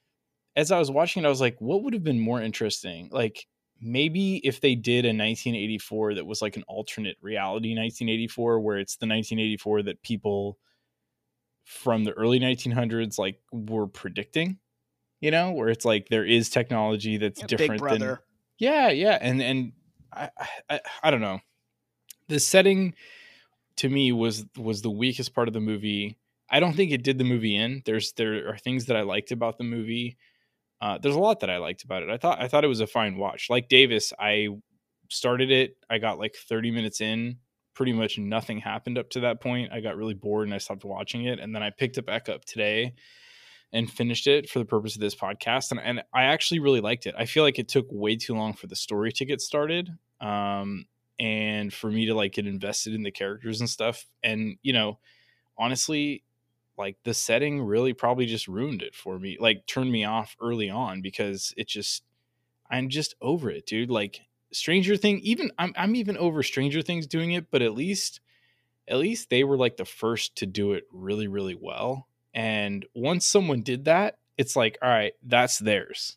as I was watching it, I was like, what would have been more interesting? Like maybe if they did a nineteen eighty-four that was like an alternate reality nineteen eighty-four, where it's the nineteen eighty-four that people from the early nineteen hundreds like were predicting, you know, where it's like there is technology that's Yeah, different Big Brother. than yeah, yeah, and and I, I I don't know. The setting to me was was the weakest part of the movie. I don't think it did the movie in. There's there are things that I liked about the movie. Uh, there's a lot that I liked about it. I thought I thought it was a fine watch. Like Davis, I started it. I got like thirty minutes in. Pretty much nothing happened up to that point. I got really bored and I stopped watching it. And then I picked it back up today and finished it for the purpose of this podcast. And, and I actually really liked it. I feel like it took way too long for the story to get started. Um, and for me to like get invested in the characters and stuff. And, you know, honestly, like the setting really probably just ruined it for me, like turned me off early on because it just, I'm just over it, dude. Like Stranger Thing, even I'm, I'm even over Stranger Things doing it, but at least, at least they were like the first to do it really, really well. And once someone did that, it's like, all right, that's theirs.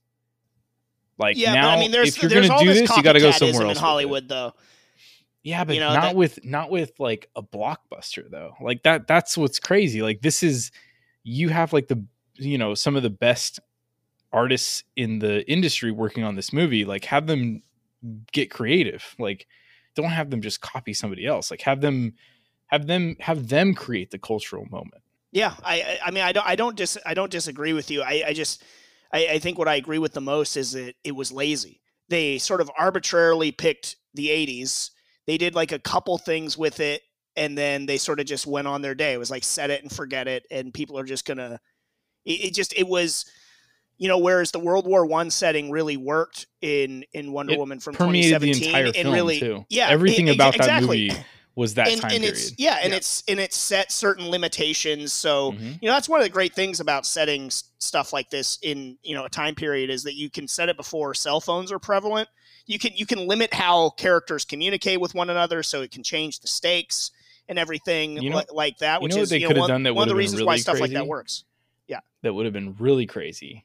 Like Yeah, now, but I mean, there's if you're there's gonna all do this this, you got to go copycatism somewhere in else with it. Hollywood, though. Yeah, but You know, not that- with not with like a blockbuster though. Like that that's what's crazy. Like this is you have like the you know some of the best artists in the industry working on this movie. Like have them get creative. Like don't have them just copy somebody else. Like have them have them have them create the cultural moment. Yeah, I I- I mean I don't I don't dis I don't disagree with you. I I just I, I think what I agree with the most is that it was lazy. They sort of arbitrarily picked the eighties. They did like a couple things with it, and then they sort of just went on their day. It was like set it and forget it, and people are just gonna. It, it just it was, you know, whereas the World War One setting really worked in in Wonder It Woman from permeated the twenty seventeen, entire and film really, too. yeah, Everything e- about exactly. that movie was that and, time and period. it's yeah, and it's and it's set certain limitations. So Mhm. you know that's one of the great things about setting s- stuff like this in you know a time period is that you can set it before cell phones are prevalent. You can you can limit how characters communicate with one another, so it can change the stakes and everything You know- li- like that. you Which know what is they you know, could have one, done that one of the would have been reasons why really stuff like that crazy? works. Yeah, That would have been really crazy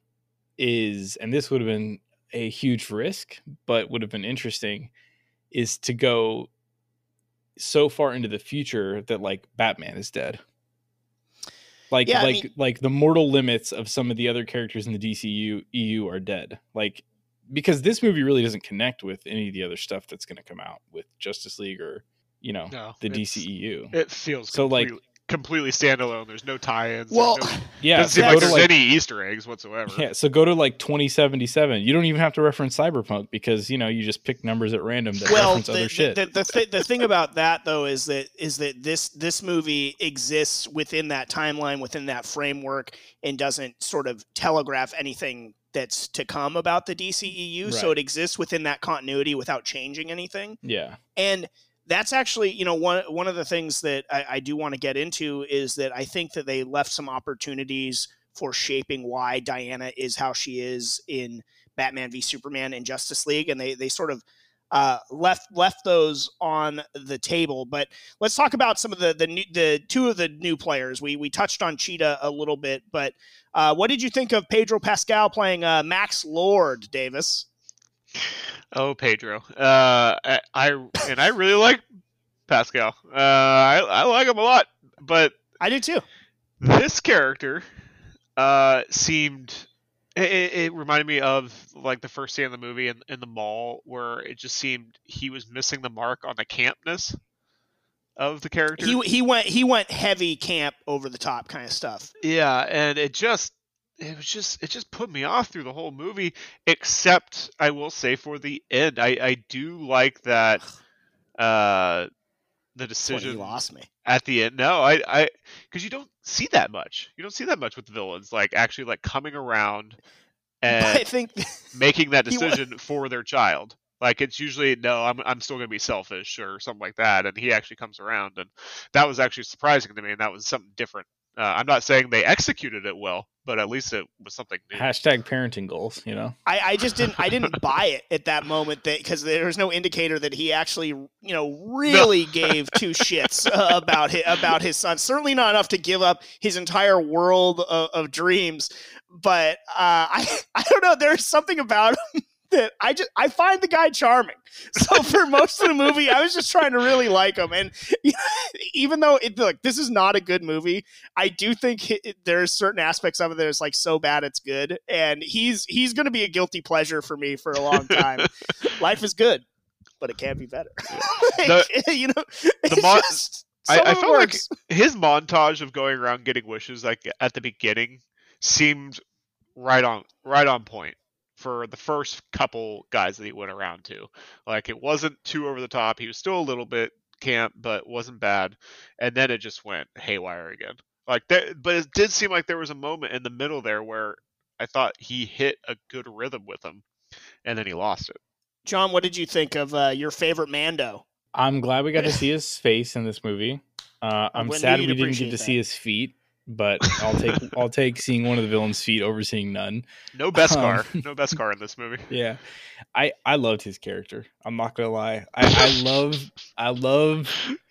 is, and this would have been a huge risk, but would have been interesting, is to go so far into the future that like Batman is dead. Like Yeah, I like mean- like the mortal limits of some of the other characters in the D C U E U are dead. Like because this movie really doesn't connect with any of the other stuff that's going to come out with Justice League or you know No, the it's- D C E U. It feels So, like- completely, completely standalone. There's no tie-ins. there's Well, no, Yeah, doesn't so seem go like to there's like any Easter eggs whatsoever. yeah, so go to like twenty seventy-seven. You don't even have to reference Cyberpunk because you know you just pick numbers at random that well, reference the, other the, shit. the the, th- the thing about that though is that is that this this movie exists within that timeline, within that framework, and doesn't sort of telegraph anything that's to come about the D C E U. So Right. it exists within that continuity without changing anything. yeah, And that's actually, you know, one one of the things that I, I do want to get into is that I think that they left some opportunities for shaping why Diana is how she is in Batman v Superman and Justice League, and they they sort of uh, left left those on the table. But let's talk about some of the the new, the two of the new players. We we touched on Cheetah a little bit, but uh, what did you think of Pedro Pascal playing uh, Max Lord, Davis? Oh, Pedro. Uh, I, I and I really like Pascal. Uh, I I like him a lot, but I do too. this character uh seemed it, it it reminded me of like the first scene in the movie in, in the mall where it just seemed he was missing the mark on the campness of the character. He he went he went heavy camp, over the top kind of stuff. Yeah, and it just it was just it just put me off through the whole movie. Except I will say for the end, I I do like that uh the decision He lost me at the end. No, I I because you don't see that much. You don't see that much with the villains, like actually like coming around and I think making that he wa- decision for their child. Like it's usually no, I'm I'm still gonna be selfish or something like that, and he actually comes around, and that was actually surprising to me, and that was something different. Uh, I'm not saying they executed it well, but at least it was something new. Hashtag parenting goals, you know. I, I just didn't I didn't buy it at that moment that because there was no indicator that he actually you know really no. gave two shits uh, about his, about his son. Certainly not enough to give up his entire world of, of dreams. But uh, I I don't know. There's something about him that I just I find the guy charming. So for most of the movie, I was just trying to really like him. And even though it like this is not a good movie, I do think it, there's certain aspects of it that is like so bad it's good. And he's he's going to be a guilty pleasure for me for a long time. Life is good, but it can be better. like, the, you know, the mon- just, I, I felt like his montage of going around getting wishes like at the beginning seemed right on right on point for the first couple guys that he went around to. Like it wasn't too over the top. He was still a little bit camp, but wasn't bad. And then it just went haywire again. Like that, but it did seem like there was a moment in the middle there where I thought he hit a good rhythm with him, and then he lost it. John, what did you think of uh, your favorite Mando? I'm glad we got to see his face in this movie. Uh, I'm sad we didn't get to that. see his feet. But I'll take I'll take seeing one of the villain's feet over seeing none. No Beskar, um, no Beskar in this movie. Yeah, I, I loved his character. I'm not gonna lie. I, I love I love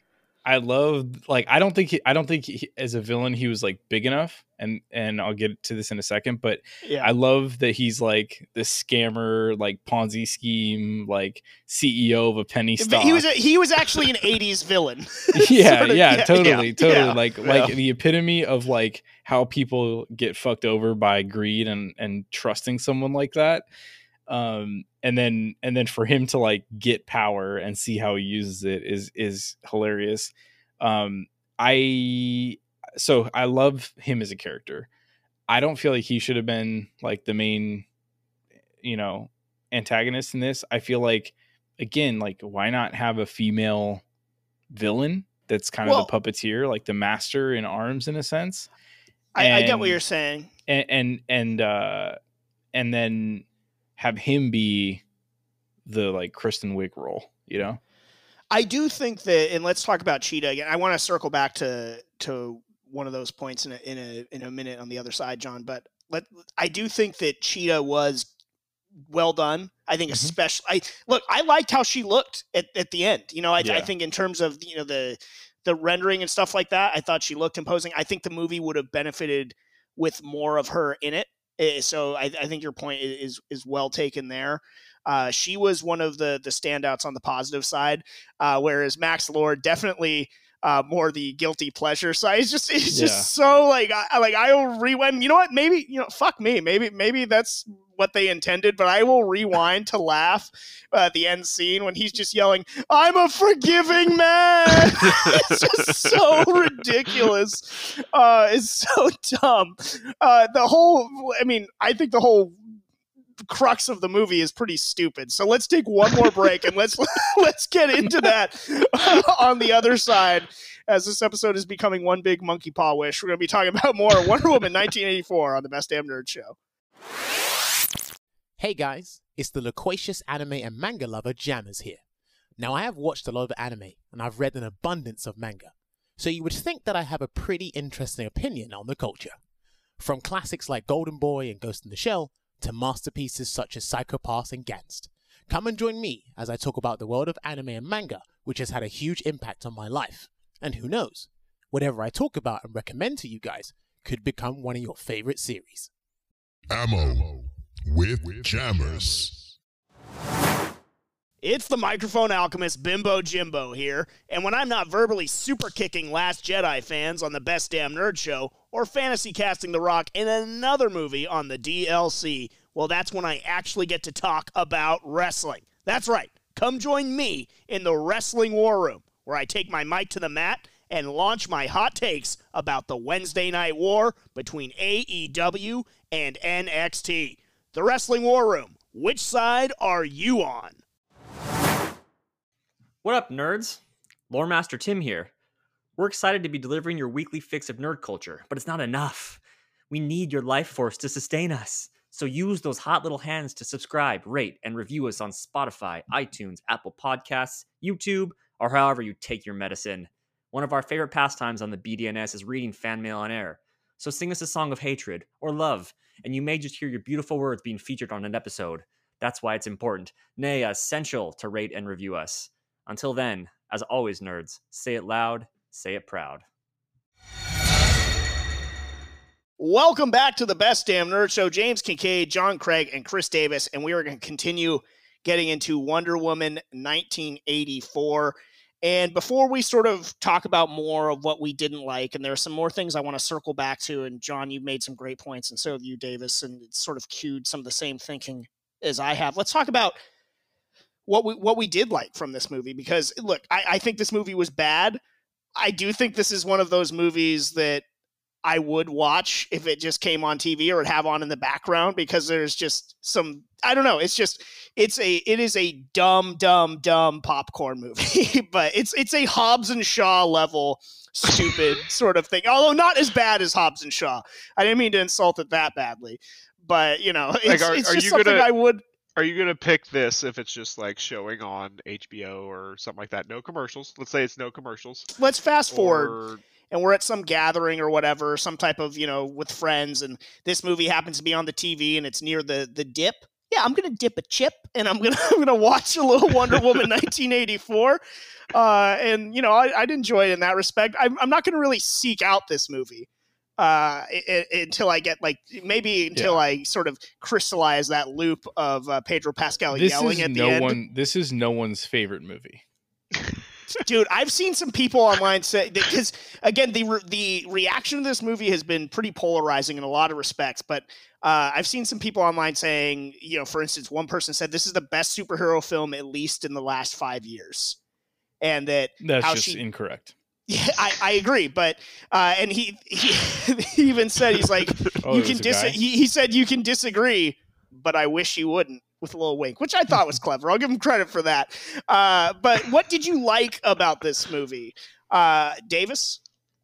I love like I don't think he, I don't think he, as a villain he was like big enough, and and I'll get to this in a second. But yeah. I love that he's like this scammer, like Ponzi scheme, like C E O of a penny stock. He was a, he was actually an eighties villain. yeah, sort of, yeah, yeah, totally, yeah, totally. yeah. Like Yeah. like the epitome of like how people get fucked over by greed and and trusting someone like that. Um, and then and then for him to like get power and see how he uses it is is hilarious. Um, I so I love him as a character. I don't feel like he should have been like the main, you know, antagonist in this. I feel like again, like why not have a female villain that's kind Well, of the puppeteer, like the master in arms in a sense. I, I get what And- you're saying. and and and uh and then have him be the like Kristen Wiig role, you know? I do think that, and let's talk about Cheetah again. I want to circle back to to one of those points in a in a in a minute on the other side, John. But let I do think that Cheetah was well done. I think, Mhm. especially, I look, I liked how she looked at, at the end. You know, I, Yeah. I think in terms of you know the the rendering and stuff like that, I thought she looked imposing. I think the movie would have benefited with more of her in it. Eh, So I, I think your point i- is is well taken there. Uh, she was one of the the standouts on the positive side, uh, whereas Max Lord definitely uh, more the guilty pleasure side. It's just it's Yeah. just so like I like I will rewind. You know what? Maybe you know fuck me. Maybe maybe that's what they intended, but I will rewind to laugh uh, at the end scene when he's just yelling, "I'm a forgiving man." It's just so ridiculous. Uh, it's so dumb. Uh, the whole, I mean, I think the whole crux of the movie is pretty stupid. So let's take one more break and let's let's get into that on the other side. As this episode is becoming one big monkey paw wish, we're going to be talking about more Wonder Woman nineteen eighty-four on the Best Damn Nerd Show. Hey guys, it's the loquacious anime and manga lover Jammers here. Now I have watched a lot of anime and I've read an abundance of manga, so you would think that I have a pretty interesting opinion on the culture. From classics like Golden Boy and Ghost in the Shell to masterpieces such as Psycho Pass and Gantz. Come and join me as I talk about the world of anime and manga, which has had a huge impact on my life. And who knows, whatever I talk about and recommend to you guys could become one of your favorite series. Ammo with Jammers. It's the microphone alchemist Bimbo Jimbo here, and when I'm not verbally super kicking Last Jedi fans on the Best Damn Nerd Show, or fantasy casting The Rock in another movie on the D L C, well, that's when I actually get to talk about wrestling. That's right. Come join me in the Wrestling War Room, where I take my mic to the mat and launch my hot takes about the Wednesday night war between A E W and N X T. The Wrestling War Room. Which side are you on? What up, nerds? Lore Master Tim here. We're excited to be delivering your weekly fix of nerd culture, but it's not enough. We need your life force to sustain us. So use those hot little hands to subscribe, rate, and review us on Spotify, iTunes, Apple Podcasts, YouTube, or however you take your medicine. One of our favorite pastimes on the B D N S is reading fan mail on air. So sing us a song of hatred or love, and you may just hear your beautiful words being featured on an episode. That's why it's important, nay, essential to rate and review us. Until then, as always, nerds, say it loud, say it proud. Welcome back to the Best Damn Nerd Show. James Kincaid, John Craig, and Chris Davis, and we are going to continue getting into Wonder Woman nineteen eighty-four. And before we sort of talk about more of what we didn't like, and there are some more things I want to circle back to, and John, you've made some great points, and so have you, Davis, and it's sort of cued some of the same thinking as I have. Let's talk about what we what we did like from this movie, because, look, I, I think this movie was bad. I do think this is one of those movies that I would watch if it just came on T V or would have on in the background, because there's just some, I don't know. It's just, it's a, it is a dumb, dumb, dumb popcorn movie, but it's, it's a Hobbs and Shaw level stupid sort of thing. Although not as bad as Hobbs and Shaw. I didn't mean to insult it that badly, but you know, it's, like, are, it's are just you something gonna, I would. Are you gonna pick this if it's just like showing on H B O or something like that? No commercials. Let's say it's no commercials. Let's fast forward. Or... and we're at some gathering or whatever, some type of, you know, with friends, and this movie happens to be on the T V and it's near the the dip. Yeah, I'm gonna dip a chip and I'm gonna I'm gonna watch a little Wonder Woman nineteen eighty-four, uh, and you know I, I'd enjoy it in that respect. I'm I'm not gonna really seek out this movie uh, it, it, until I get like maybe until yeah. I sort of crystallize that loop of uh, Pedro Pascal this yelling is at no the end. One, this is no one's favorite movie. Dude, I've seen some people online say, because again, the re- the reaction to this movie has been pretty polarizing in a lot of respects, but uh, I've seen some people online saying, you know, for instance, one person said this is the best superhero film at least in the last five years. And that that's how just she, incorrect. Yeah, I, I agree, but uh, and he, he he even said, he's like, oh, you can dis- he, he said you can disagree, but I wish you wouldn't, with a little wink, which I thought was clever. I'll give him credit for that. Uh, but what did you like about this movie, uh, Davis?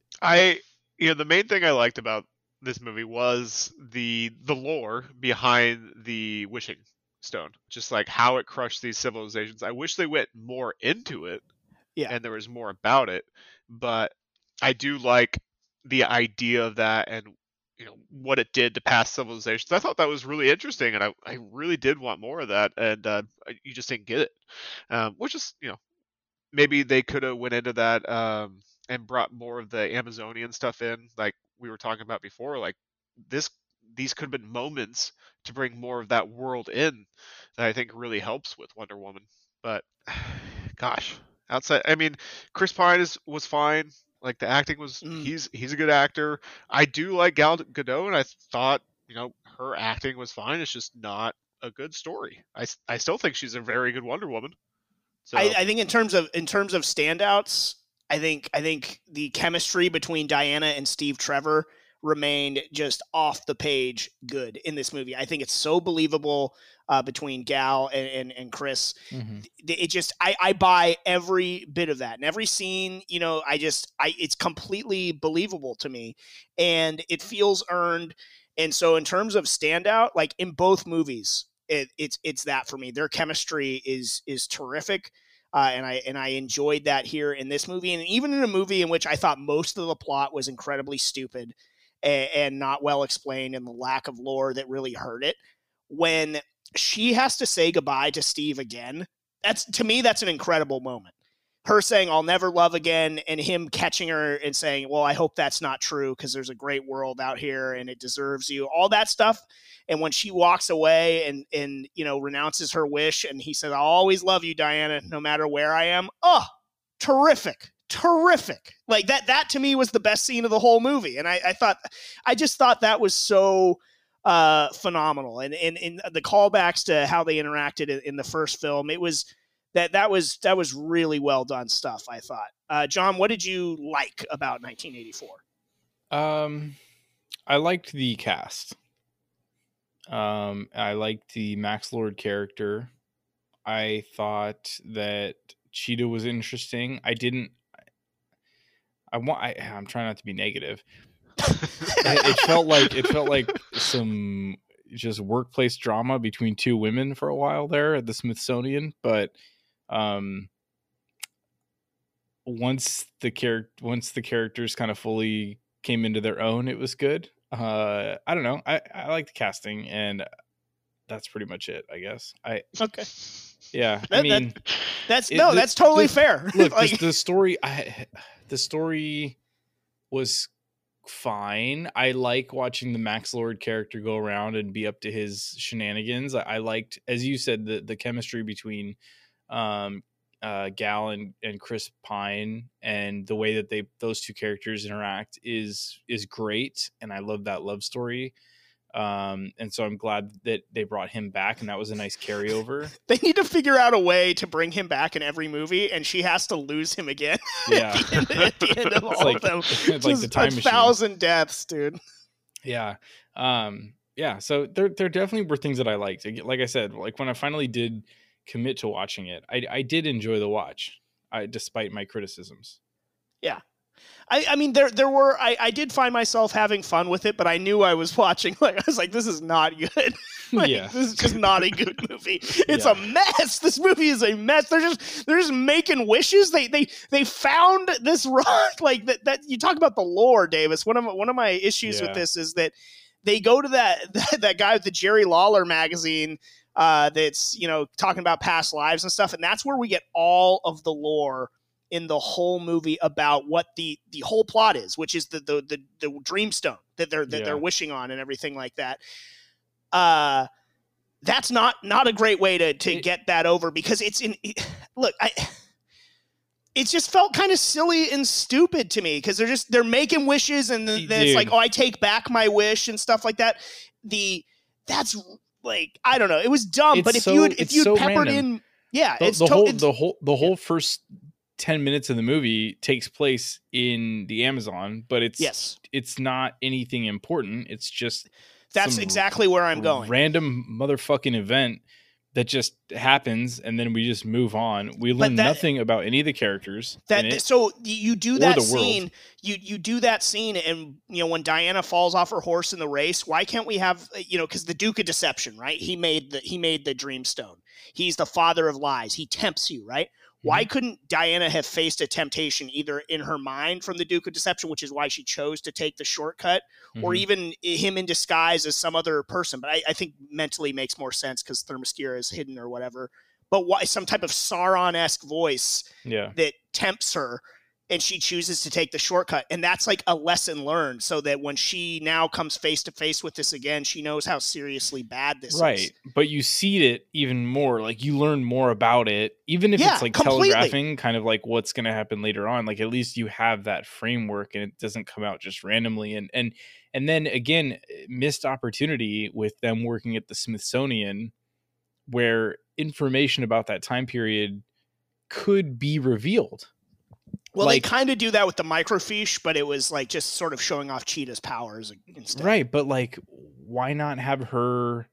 I, you know, the main thing I liked about this movie was the the lore behind the Wishing Stone, just like how it crushed these civilizations. I wish they went more into it, yeah, and there was more about it. But I do like the idea of that, and you know what it did to past civilizations. I thought that was really interesting, and I, I really did want more of that, and uh, you just didn't get it, um, which is, you know, maybe they could have went into that um, and brought more of the Amazonian stuff in, like we were talking about before. Like this, these could have been moments to bring more of that world in that I think really helps with Wonder Woman. But gosh, outside, I mean, Chris Pine is was fine. Like the acting was, mm. he's he's a good actor. I do like Gal Gadot, and I thought, you know, her acting was fine. It's just not a good story. I, I still think she's a very good Wonder Woman. So I, I think in terms of in terms of standouts, I think I think the chemistry between Diana and Steve Trevor remained just off the page good in this movie. I think it's so believable uh, between Gal and, and, and Chris. Mm-hmm. It just, I, I buy every bit of that. And every scene, you know, I just, I, it's completely believable to me and it feels earned. And so in terms of standout, like in both movies, it, it's, it's that for me. Their chemistry is, is terrific. Uh, and I, and I enjoyed that here in this movie. And even in a movie in which I thought most of the plot was incredibly stupid and, and not well explained, and the lack of lore that really hurt it, when she has to say goodbye to Steve again, that's, to me, that's an incredible moment. Her saying, "I'll never love again," and him catching her and saying, "Well, I hope that's not true, because there's a great world out here and it deserves you," all that stuff. And when she walks away and, and, you know, renounces her wish, and he says, "I'll always love you, Diana, no matter where I am." Oh, terrific. Terrific. Like that, that to me was the best scene of the whole movie. And I, I thought, I just thought that was so uh, phenomenal. And, and, and the callbacks to how they interacted in, in the first film, it was, that that was that was really well done stuff, I thought. Uh, John, what did you like about nineteen eighty-four? Um, I liked the cast. Um, I liked the Max Lord character. I thought that Cheetah was interesting. I didn't. I want. I, I'm trying not to be negative. it, it felt like it felt like some just workplace drama between two women for a while there at the Smithsonian, but um, once the character once the characters kind of fully came into their own, it was good. Uh, I don't know. I I like the casting, and that's pretty much it, I guess. I okay. Yeah, that, I mean, that, that's it, no, the, that's totally the, fair. Look, like, the, the story, I the story was fine. I like watching the Max Lord character go around and be up to his shenanigans. I, I liked, as you said, the the chemistry between um uh Gal and, and Chris Pine, and the way that they those two characters interact is is great, and I love that love story. Um and so I'm glad that they brought him back, and that was a nice carryover. They need to figure out a way to bring him back in every movie, and she has to lose him again. Yeah. at, the end, at the end of all like, of them. It's like the time a machine. thousand deaths, dude. Yeah. Um yeah, so there there definitely were things that I liked. Like I said, like when I finally did commit to watching it, I I did enjoy the watch, I despite my criticisms. Yeah. I, I mean, there there were, I, I did find myself having fun with it, but I knew I was watching, like, I was like, this is not good. like, yeah. This is just not a good movie. It's yeah. a mess. This movie is a mess. They're just, they're just making wishes. They, they, they found this rock, like that, that you talk about the lore, Davis. One of, one of my issues yeah. with this is that they go to that, that, that guy with the Jerry Lawler magazine, uh, that's, you know, talking about past lives and stuff. And that's where we get all of the lore in the whole movie about what the the whole plot is, which is the the the, the Dreamstone that they're that yeah. they're wishing on and everything like that. Uh, that's not not a great way to to it, get that over, because it's in it, look, I it just felt kind of silly and stupid to me, because they're just they're making wishes, and then it's like, oh, I take back my wish and stuff like that. The that's like, I don't know, it was dumb, it's but if so, you if you so peppered random. in yeah, the, it's the to, whole it's, the whole the whole yeah. first ten minutes of the movie takes place in the Amazon, but it's yes. it's not anything important. It's just that's exactly where I'm going. Random motherfucking event that just happens, and then we just move on. We learn that, nothing about any of the characters. That in it, so you do that scene, world. you you do that scene, and you know when Diana falls off her horse in the race. Why can't we have, you know, because the Duke of Deception, right? He made the he made the Dreamstone. He's the father of lies. He tempts you, right? Why couldn't Diana have faced a temptation either in her mind from the Duke of Deception, which is why she chose to take the shortcut, mm-hmm. or even him in disguise as some other person? But I, I think mentally makes more sense because Themyscira is hidden or whatever. But why some type of Sauron-esque voice yeah. that tempts her, and she chooses to take the shortcut. And that's like a lesson learned, so that when she now comes face to face with this again, she knows how seriously bad this right. is. Right. But you see it even more, like you learn more about it, even if yeah, it's like completely. telegraphing kind of like what's going to happen later on. Like at least you have that framework, and it doesn't come out just randomly. And, and, and then again, missed opportunity with them working at the Smithsonian, where information about that time period could be revealed. Well, like, they kind of do that with the microfiche, but it was like just sort of showing off Cheetah's powers instead. Right, but like, why not have her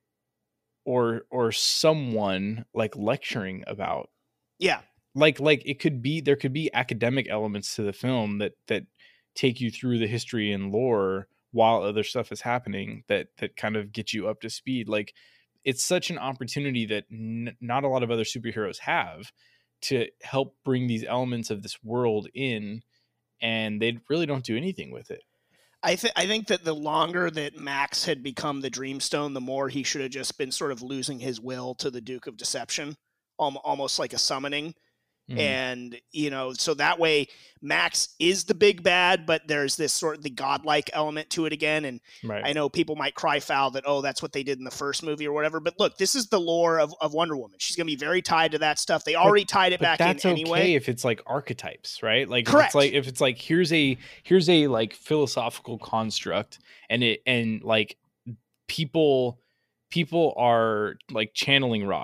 or or someone like lecturing about? Yeah, like like it could be there could be academic elements to the film that that take you through the history and lore while other stuff is happening that that kind of get you up to speed. Like, it's such an opportunity that n- not a lot of other superheroes have, to help bring these elements of this world in, and they really don't do anything with it. I think I think that the longer that Max had become the Dreamstone, the more he should have just been sort of losing his will to the Duke of Deception, um, almost like a summoning. Mm-hmm. And, you know, so that way Max is the big bad, but there's this sort of the godlike element to it again. And right. I know people might cry foul that, oh, that's what they did in the first movie or whatever. But look, this is the lore of, of Wonder Woman. She's going to be very tied to that stuff. They already but, tied it back in that's anyway. Okay if it's like archetypes, right? Like, correct. If it's like, if it's like, here's a, here's a like philosophical construct, and it, and like people, people are like channeling rods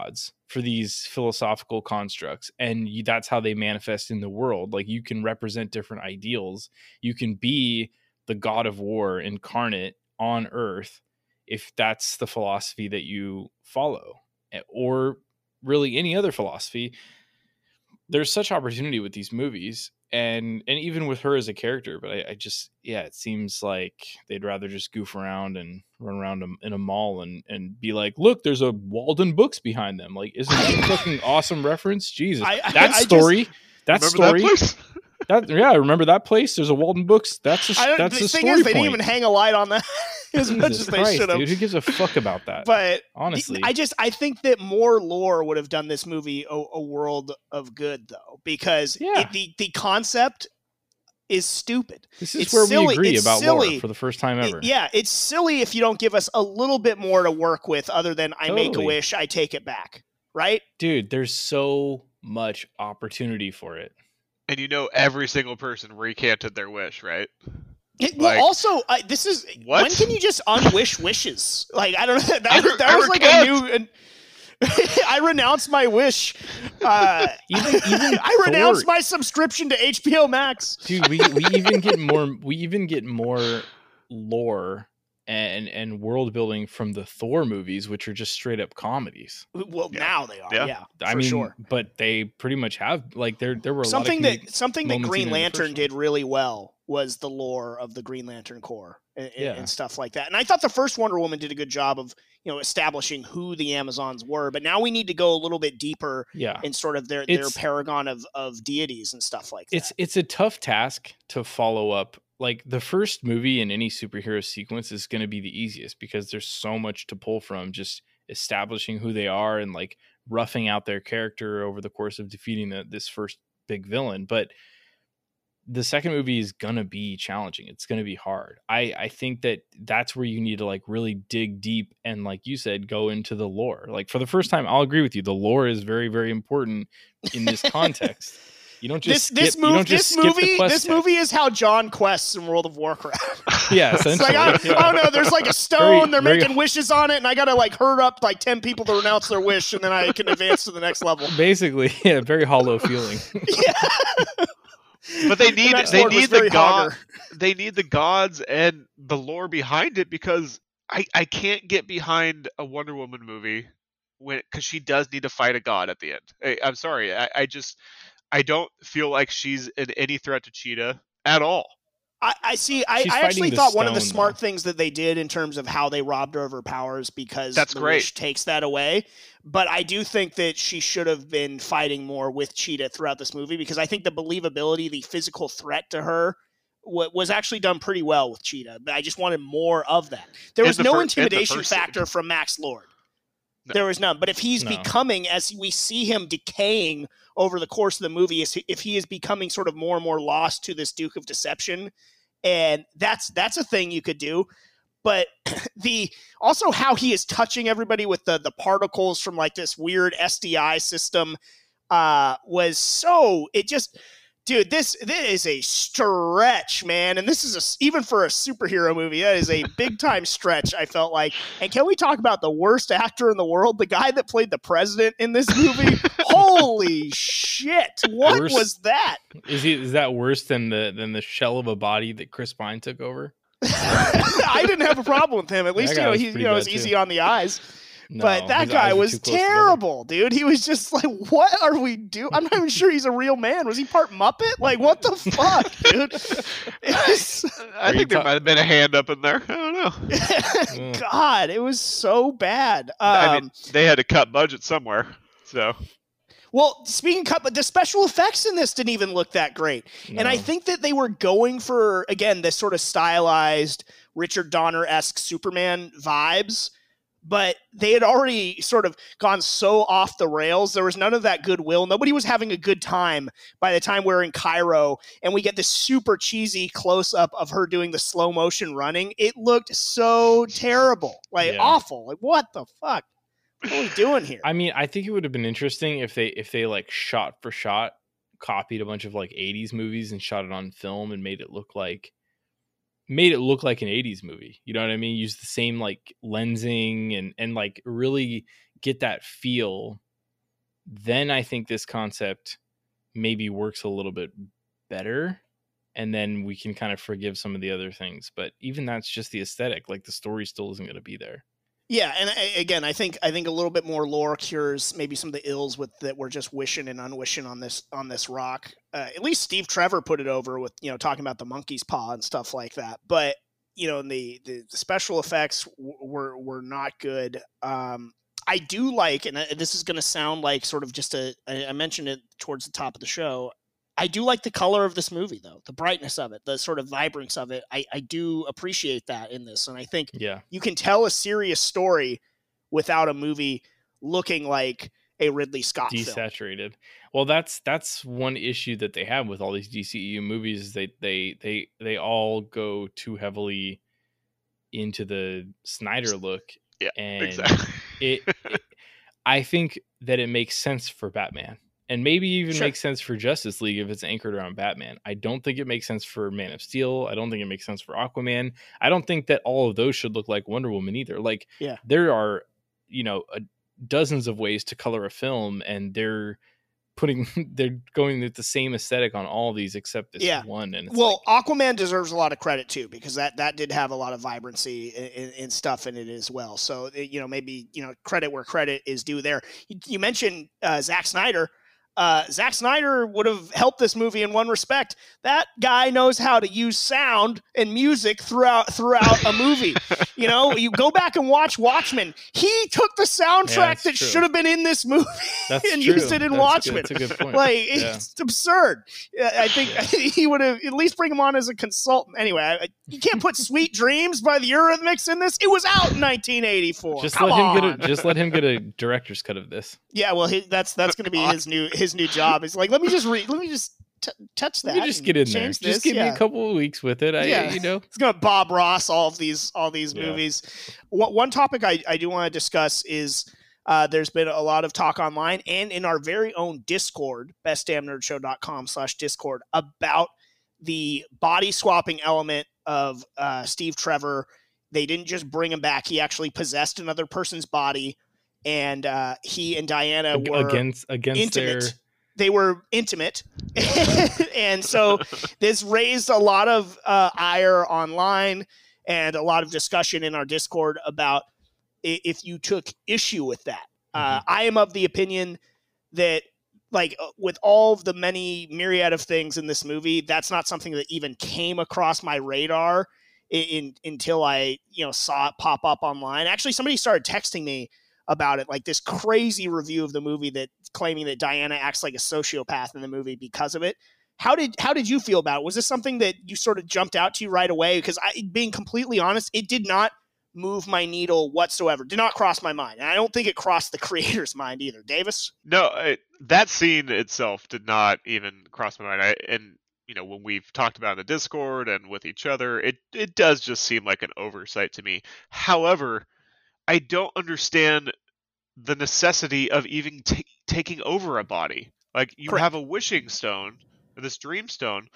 for these philosophical constructs, and you, that's how they manifest in the world. Like, you can represent different ideals. You can be the god of war incarnate on Earth if that's the philosophy that you follow, or really any other philosophy. There's such opportunity with these movies, and and even with her as a character. But I, I just, yeah, it seems like they'd rather just goof around and run around a, in a mall and and be like, look, there's a Walden Books behind them. Like, isn't that a fucking awesome reference? Jesus, I- I- that I story, just- that Remember story. that place? That, yeah, I remember that place. There's a Walden Books. That's a, I don't, that's the a thing story is, they point. didn't even hang a light on that as much Jesus as they Christ, should have. dude, who gives a fuck about that? But honestly, I just I think that more lore would have done this movie a, a world of good, though, because Yeah. it, the the concept is stupid. this is It's where silly. we agree It's about silly. lore for the first time ever. It- yeah, it's silly if you don't give us a little bit more to work with, other than I make a Totally. wish, I take it back, right? Dude, there's so much opportunity for it. And you know every single person recanted their wish, right? It- well, Like- also, uh, this is What? when can you just unwish wishes? Like, I don't know. That, I re- that I was like recant. a new. An, I renounce my wish. Uh, Even- even I renounce Thor- my subscription to H B O Max. Dude, we, we even get more we even get more lore and and world building from the Thor movies, which are just straight up comedies. Well, now they are. Yeah. Yeah, I for mean, sure. but they pretty much have, like, there there were a Something lot of that something that moments Green even in the Lantern first did really well was the lore of the Green Lantern Corps and, Yeah. and stuff like that. And I thought the first Wonder Woman did a good job of, you know, establishing who the Amazons were. But now we need to go a little bit deeper Yeah. in sort of their their It's- paragon of of deities and stuff like that. It's it's a tough task to follow up. Like, the first movie in any superhero sequence is going to be the easiest because there's so much to pull from, just establishing who they are and like roughing out their character over the course of defeating the, this first big villain. But the second movie is going to be challenging. It's going to be hard. I, I think that that's where you need to like really dig deep and, like you said, go into the lore. Like, for the first time, I'll agree with you. The lore is very, very important in this context. You don't this just this, skip, you mov- don't just this skip the movie quest this text. movie is how John quests in World of Warcraft. Yeah, It's essentially. like, I, yeah. I don't know, there's like a stone, Very- they're very- making wishes on it, and I gotta like herd up like ten people to renounce their wish, and then I can advance to the next level. Basically, yeah, very hollow feeling. But they need next they Lord was need very the god hogger. they need the gods and the lore behind it, because I I can't get behind a Wonder Woman movie when because she does need to fight a god at the end. I, I'm sorry, I, I just I don't feel like she's an, any threat to Cheetah at all. I, I see. I, She's I actually fighting the thought one of the stone, smart though. things that they did in terms of how they robbed her of her powers, because That's the great. wish takes that away. But I do think that she should have been fighting more with Cheetah throughout this movie, because I think the believability, the physical threat to her, wa- was actually done pretty well with Cheetah. But I just wanted more of that. There In was the no fir- in the intimidation first factor scene. from Max Lord. No. There was none. But if he's No. becoming, as we see him decaying over the course of the movie, is if he is becoming sort of more and more lost to this Duke of Deception, and that's that's a thing you could do. But the also how he is touching everybody with the the particles from like this weird S D I system uh, was so it just. Dude, this this is a stretch, man, and this is a, even for a superhero movie, that is a big time stretch. I felt like, and can we talk about the worst actor in the world, the guy that played the president in this movie? Holy shit! What Worst- was that? Is he is that worse than the than the shell of a body that Chris Pine took over? I didn't have a problem with him. At least That you guy know was he you pretty know bad, was too. easy on the eyes. No, But that his guy eyes were was too close together. terrible, dude. He was just like, "What are we doing?" I'm not even sure he's a real man. Was he part Muppet? Like, what the fuck, dude? It was- I Are you think there ta- might have been a hand up in there. I don't know. Mm. God, it was so bad. Um, I mean, they had to cut budget somewhere, so well, speaking of cut, but the special effects in this didn't even look that great. And I No. think that they were going for, again, this sort of stylized Richard Donner-esque Superman vibes, but they had already sort of gone so off the rails. There was none of that goodwill. Nobody was having a good time by the time we're in Cairo, and we get this super cheesy close-up of her doing the slow motion running. It looked so terrible, like Yeah. awful. Like, what the fuck? What are we doing here? I mean, I think it would have been interesting if they if they like shot for shot copied a bunch of like eighties movies and shot it on film and made it look like made it look like an eighties movie. You know what I mean? Use the same like lensing and and like really get that feel then I think this concept maybe works a little bit better. And then we can kind of forgive some of the other things. But even that's just the aesthetic. Like the story still isn't going to be there. Yeah, and I, again, I think I think a little bit more lore cures maybe some of the ills with that we're just wishing and unwishing on this on this rock. Uh, at least Steve Trevor put it over with, you know, talking about the monkey's paw and stuff like that. But you know, the the, the special effects w- were were not good. Um, I do like, and this is going to sound like sort of just a. I mentioned it towards the top of the show. I do like the color of this movie, though, the brightness of it, the sort of vibrance of it. I, I do appreciate that in this. And I think yeah. you can tell a serious story without a movie looking like a Ridley Scott desaturated. film. Well, that's that's one issue that they have with all these D C E U movies. Is they they they they all go too heavily into the Snyder look. Yeah, and exactly. it, it, I think that it makes sense for Batman. And maybe even Sure. makes sense for Justice League if it's anchored around Batman. I don't think it makes sense for Man of Steel. I don't think it makes sense for Aquaman. I don't think that all of those should look like Wonder Woman either. Like, yeah. there are, you know, a, dozens of ways to color a film, and they're putting, they're going with the same aesthetic on all of these except this yeah. one. And it's well, like, Aquaman deserves a lot of credit too, because that, that did have a lot of vibrancy and, and stuff in it as well. So, you know, maybe, you know, credit where credit is due there. You, you mentioned uh, Zack Snyder. Uh, Zack Snyder would have helped this movie in one respect. That guy knows how to use sound and music throughout throughout a movie. You know, you go back and watch Watchmen. He took the soundtrack Yeah, that true. should have been in this movie That's and true. used it in That's Watchmen. good. That's a good point. Like, Yeah. it's absurd. I think he would have at least bring him on as a consultant. Anyway, I, you can't put "Sweet Dreams" by the Eurythmics in this. It was out in nineteen eighty-four. just Come let him on. get a, just let him get a director's cut of this. Yeah, well, he, that's that's going to be his new his new job. It's like, let me just read, let me just t- touch that. Let me just and get in there. change Just this. give me Yeah. a couple of weeks with it. I, Yeah. you know, It's going to Bob Ross all of these all these Yeah. movies. One, one topic I, I do want to discuss is uh, there's been a lot of talk online and in our very own Discord, best damn nerd show dot com slash Discord, about the body swapping element of uh, Steve Trevor. They didn't just bring him back; he actually possessed another person's body. And uh, he and Diana Ag- were against against intimate. their They were intimate. And so this raised a lot of uh, ire online and a lot of discussion in our Discord about i- if you took issue with that. Uh, I am of the opinion that, like, uh, with all of the many myriad of things in this movie, that's not something that even came across my radar in, in until I, you know, saw it pop up online. Actually, somebody started texting me about it, like this crazy review of the movie that claiming that Diana acts like a sociopath in the movie because of it. How did how did you feel about it? Was this something that you sort of jumped out to you right away? Because I, being completely honest, it did not move my needle whatsoever. Did not cross my mind, and I don't think it crossed the creator's mind either. Davis? No, I, that scene itself did not even cross my mind. I, and you know, when we've talked about it in the Discord and with each other, it it does just seem like an oversight to me. However, I don't understand the necessity of even t- taking over a body. Like, you Correct. have a wishing stone, this dream stone,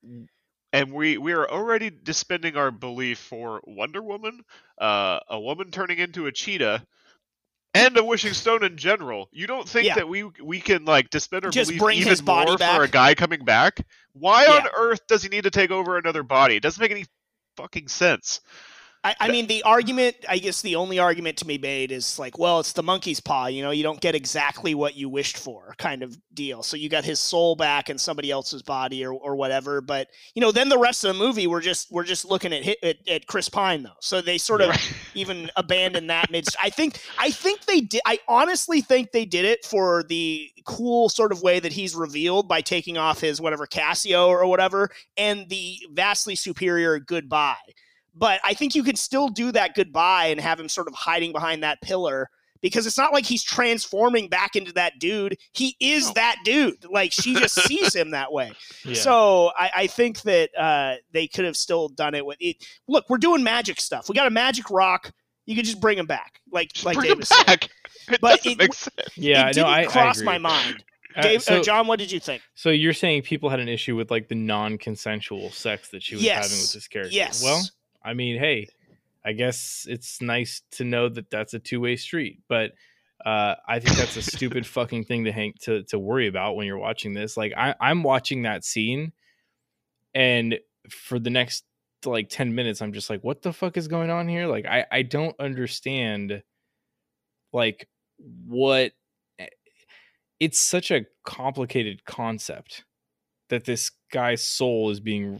and we we are already dispending our belief for Wonder Woman, uh, a woman turning into a cheetah, and a wishing stone in general. You don't think Yeah. that we we can like dispend our Just belief bring even his body more back? for a guy coming back? Why on Yeah. earth does he need to take over another body? It doesn't make any fucking sense. I, I mean, the argument, I guess the only argument to be made is like, well, it's the monkey's paw, you know, you don't get exactly what you wished for kind of deal. So you got his soul back in somebody else's body or, or whatever. But, you know, then the rest of the movie, we're just, we're just looking at, hit, at, at Chris Pine though. So they sort of even abandoned that mid. I think, I think they did. I honestly think they did it for the cool sort of way that he's revealed by taking off his whatever Casio or whatever, and the vastly superior goodbye. But I think you can still do that goodbye and have him sort of hiding behind that pillar, because it's not like he's transforming back into that dude. He is that dude. Like, she just sees him that way. Yeah. So I, I think that uh, they could have still done it with it. Look, we're doing magic stuff. We got a magic rock. You could just bring him back, like Just like bring him Davis said. back. It But doesn't it- make sense. yeah, it didn't no, I, I cross agree. my mind. Uh, Dave, so, uh, John, what did you think? so you're saying people had an issue with like the non-consensual sex that she was Yes. having with this character? Yes. Well, I mean, hey, I guess it's nice to know that that's a two-way street. But Uh, I think that's a stupid fucking thing to hang to to worry about when you're watching this. Like I, I'm watching that scene, and for the next like ten minutes, I'm just like, what the fuck is going on here? Like I, I don't understand. Like what? It's such a complicated concept that this guy's soul is being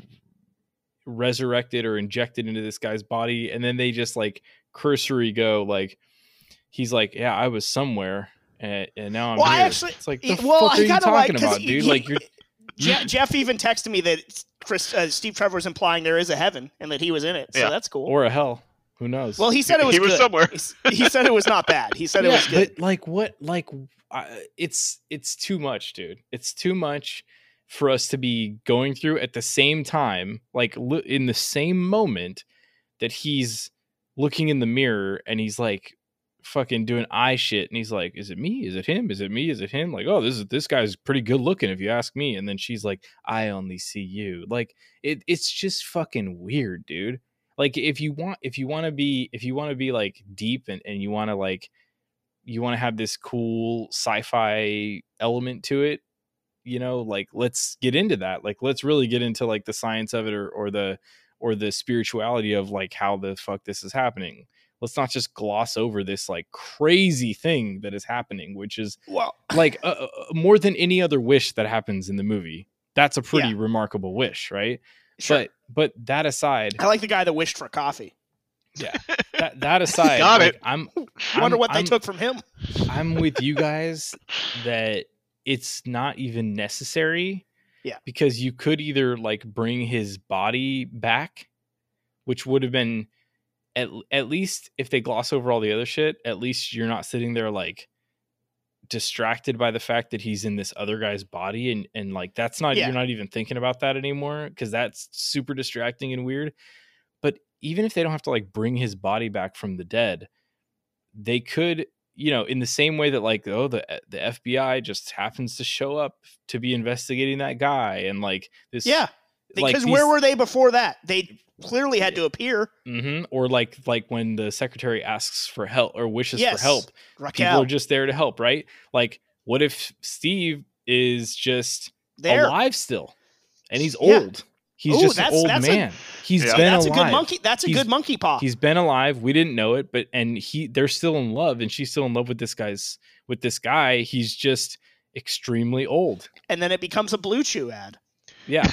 resurrected or injected into this guy's body, and then they just like cursory go like. He's like, yeah, I was somewhere, and, and now I'm well, here. I actually, it's like, the well, fuck I are you kinda talking like, about, he, dude? He, like, you're, Je- Jeff even texted me that Chris, uh, Steve Trevor was implying there is a heaven and that he was in it, so Yeah. that's cool. or a hell, who knows? Well, he said it was. He was good. somewhere. He, he said it was not bad. He said yeah, it was good. but like, what? Like, uh, it's it's too much, dude. It's too much for us to be going through at the same time, like li- in the same moment that he's looking in the mirror and he's like. Fucking doing eye shit, and he's like, is it me, is it him, is it me, is it him? Like, oh, this is this guy's pretty good looking if you ask me. And then she's like, I only see you. Like it it's just fucking weird, dude. Like if you want if you want to be if you want to be like deep and, and you want to like you want to have this cool sci-fi element to it, you know, like let's get into that. Like let's really get into like the science of it, or or the or the spirituality of like how the fuck this is happening. Let's not just gloss over this like crazy thing that is happening, which is well, like uh, uh, more than any other wish that happens in the movie. That's a pretty Yeah. remarkable wish, right? Sure. But but that aside, I like the guy that wished for coffee. yeah. That that aside, Got like, it. I'm I wonder I'm- what they I'm- took from him. I'm with you guys that it's not even necessary. Yeah. Because you could either like bring his body back, which would have been at, at least if they gloss over all the other shit, at least you're not sitting there like distracted by the fact that he's in this other guy's body. And, and like, that's not, Yeah. you're not even thinking about that anymore. Cause that's super distracting and weird. But even if they don't have to like bring his body back from the dead, they could, you know, in the same way that like, oh, the the F B I just happens to show up to be investigating that guy, and like this, Yeah, like because these- where were they before that? They clearly had to appear. Mm-hmm. Or like like when the secretary asks for help or wishes Yes, for help, Raquel. people are just there to help, right? Like, what if Steve is just There. alive still, and he's Yeah. old? He's Ooh, just that's- an old that's a- man. He's Yeah. been That's a alive. good monkey. That's a He's- good monkey paw. He's been alive. We didn't know it, but and he they're still in love, and she's still in love with this guy's with this guy. He's just extremely old. And then it becomes a Blue Chew ad. Yeah,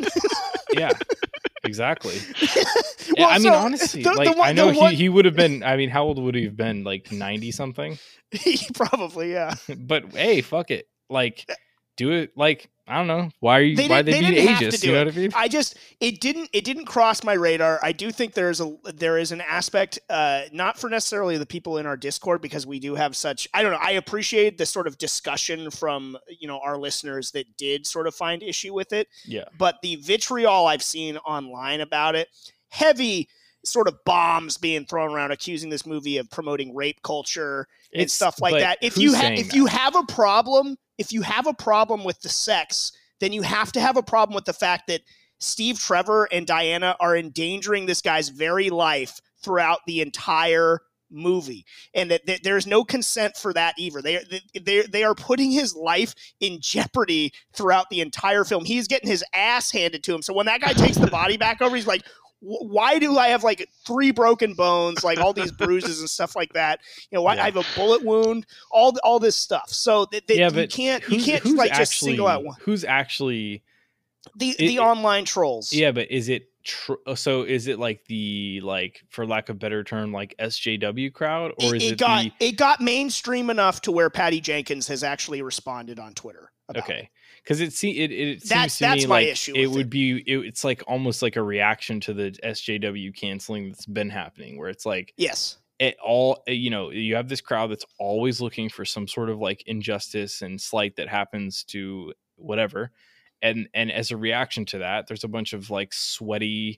yeah, exactly. Well, I mean, so, honestly, the- the like one- I know the one- he, he would have been. I mean, how old would he have been? Like ninety something. Probably, yeah. But hey, fuck it. Like, do it. Like, I don't know. Why are you? They why didn't, they they be didn't have to ageist? do You know it. what I mean? I just it didn't it didn't cross my radar. I do think there's a there is an aspect, uh, not for necessarily the people in our Discord, because we do have such I don't know. I appreciate the sort of discussion from you know our listeners that did sort of find issue with it. Yeah. But the vitriol I've seen online about it, heavy sort of bombs being thrown around accusing this movie of promoting rape culture and It's- stuff like but that. If who's you ha- saying if that? you have a problem, if you have a problem with the sex, then you have to have a problem with the fact that Steve Trevor and Diana are endangering this guy's very life throughout the entire movie, and that, that there's no consent for that either. They they they are putting his life in jeopardy throughout the entire film. He's getting his ass handed to him. So when that guy takes the body back over, he's like, why do I have like three broken bones, like all these bruises and stuff like that? You know, why Yeah. I have a bullet wound, all all this stuff. So that, that yeah, you but can't you who's- can't who's like just actually, single out one. Who's actually The it- the it- online trolls. Yeah, but is it tr- so? Is it like the like, for lack of a better term, like S J W crowd, or It, is it it, got the it got mainstream enough to where Patty Jenkins has actually responded on Twitter about it. okay? Because it see it, it seems That's- to that's me my like issue it with would it. be it, it's like almost like a reaction to the S J W canceling that's been happening, where it's like Yes. it all you know you have this crowd that's always looking for some sort of like injustice and slight that happens to whatever, and and as a reaction to that, there's a bunch of like sweaty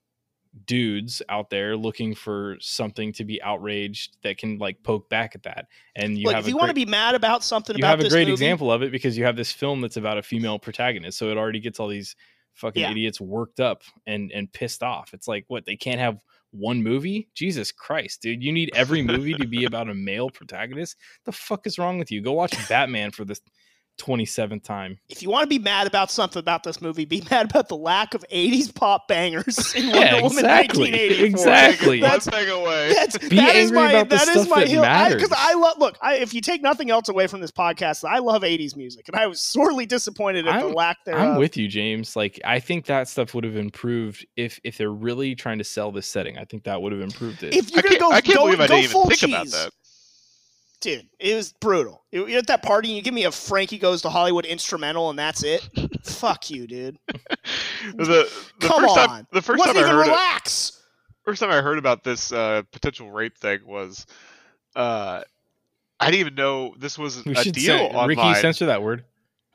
dudes out there looking for something to be outraged that can like poke back at that. And you Look, have if a you want to great- be mad about something you about have a this great movie, example of it because you have this film that's about a female protagonist, so it already gets all these fucking Yeah. idiots worked up and and pissed off. It's like, what, they can't have one movie? Jesus Christ, dude. You need every movie to be about a male protagonist? The fuck is wrong with you? Go watch Batman for the twenty-seventh time. If you want to be mad about something about this movie, be mad about the lack of eighties pop bangers in Wonder Yeah, Woman exactly. nineteen eighty-four. Exactly. That's, One thing away. that's, Be that is angry my, about the that is stuff my that hill. matters. Because I, I love, look, I, if you take nothing else away from this podcast, I love eighties music, and I was sorely disappointed at I'm, the lack thereof. I'm with you, James. Like, I think that stuff would have improved if if they're really trying to sell this setting. I think that would have improved it. If you're I gonna can't, go, I can't go, believe I go didn't even full think cheese. about that. Dude, it was brutal. You're at that party, and you give me a Frankie Goes to Hollywood instrumental, and that's it. Fuck you, dude. the, the Come first on. time, the first Wasn't time I even heard relax. it, first time I heard about this uh, potential rape thing was, uh, I didn't even know this was we a should deal cen- online. Ricky, censor that word.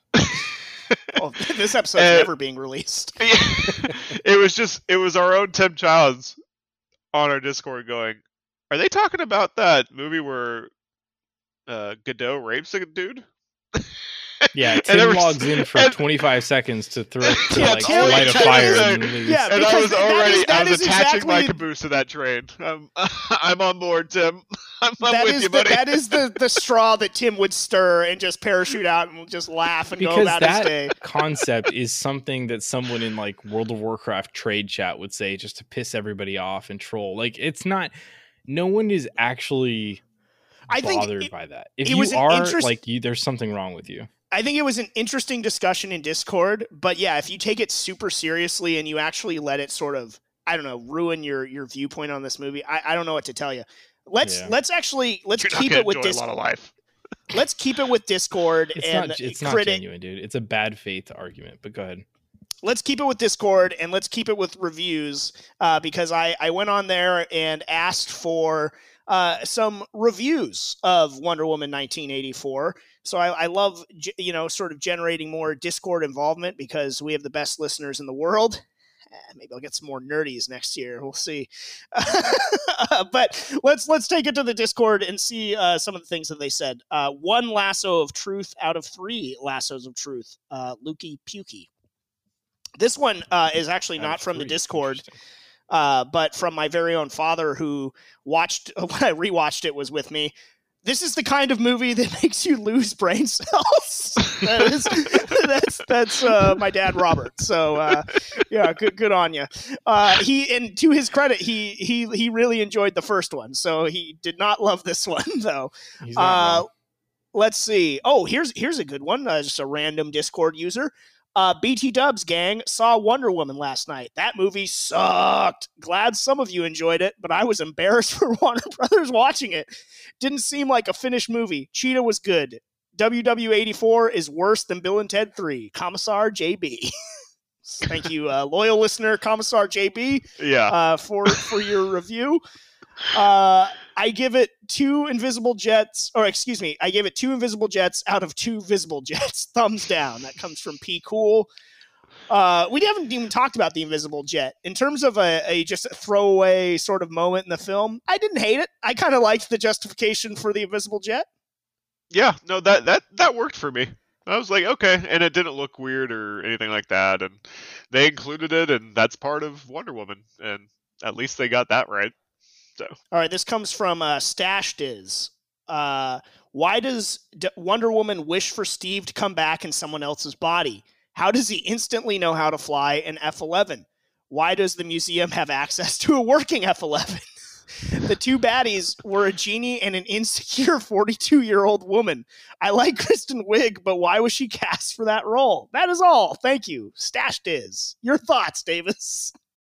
Oh, this episode's And- never being released. It was just, it was our own Tim Childs on our Discord going, are they talking about that movie where uh, Godot rapes a dude? Yeah, And Tim there was- logs in for and- twenty-five seconds to throw to Yeah, like Tim- light a Tim fire. is- and leave. yeah, And I because was that already, is- that I was is attaching my exactly- caboose to that train. I'm, I'm on board, Tim. I'm, I'm That with is you, the, buddy. that is the, the straw that Tim would stir and just parachute out and just laugh and go Because about his that day. concept is something that someone in like World of Warcraft trade chat would say just to piss everybody off and troll. Like, it's not. No one is actually I think bothered it- by that. If it you was an are, interest- like, you, there's something wrong with you. I think it was an interesting discussion in Discord, but yeah, if you take it super seriously and you actually let it sort of, I don't know, ruin your your viewpoint on this movie, I, I don't know what to tell you. Let's Yeah. let's actually let's You're not keep gonna it with enjoy Dis- a lot of life. let's keep it with Discord It's and not. It's not critic. genuine, dude. It's a bad faith argument. But go ahead. Let's keep it with Discord and let's keep it with reviews uh, because I, I went on there and asked for uh, some reviews of Wonder Woman nineteen eighty-four. So I, I love, ge- you know, sort of generating more Discord involvement because we have the best listeners in the world. Eh, maybe I'll get some more nerdies next year. We'll see. But let's let's take it to the Discord and see uh, some of the things that they said. Uh, one lasso of truth out of three lassos of truth. Uh, Lukey Pukey. This one uh, is actually Out not of from the three. Discord, Interesting. uh, but from my very own father who watched, when I rewatched it, was with me. This is the kind of movie that makes you lose brain cells. that is, that's that's uh, my dad, Robert. So uh, yeah, good good on you. Uh, he and to his credit, he he he really enjoyed the first one. So he did not love this one though. He's not Uh, wrong. let's see. Oh, here's here's a good one. Uh, just a random Discord user. Uh, B T Dubs gang saw Wonder Woman last night. That movie sucked. Glad some of you enjoyed it, but I was embarrassed for Warner Brothers watching it. Didn't seem like a finished movie. Cheetah was good. W W eighty-four is worse than Bill and Ted three. Commissar J B. Thank you, uh, loyal listener, Commissar J B, Yeah. uh, for for your review. Uh, I give it two invisible jets, or excuse me, I gave it two invisible jets out of two visible jets. Thumbs down. That comes from P Cool. Uh, we haven't even talked about the invisible jet in terms of a, a just a throwaway sort of moment in the film. I didn't hate it. I kind of liked the justification for the invisible jet. Yeah, no, that that that worked for me. I was like, okay, and it didn't look weird or anything like that, and they included it, and that's part of Wonder Woman, and at least they got that right. So, All right, this comes from uh, Stashed Is. Uh, why does D- Wonder Woman wish for Steve to come back in someone else's body? How does he instantly know how to fly an F eleven? Why does the museum have access to a working F eleven? The two baddies were a genie and an insecure forty-two-year-old woman. I like Kristen Wiig, but why was she cast for that role? That is all. Thank you. Stashed Is. Your thoughts, Davis?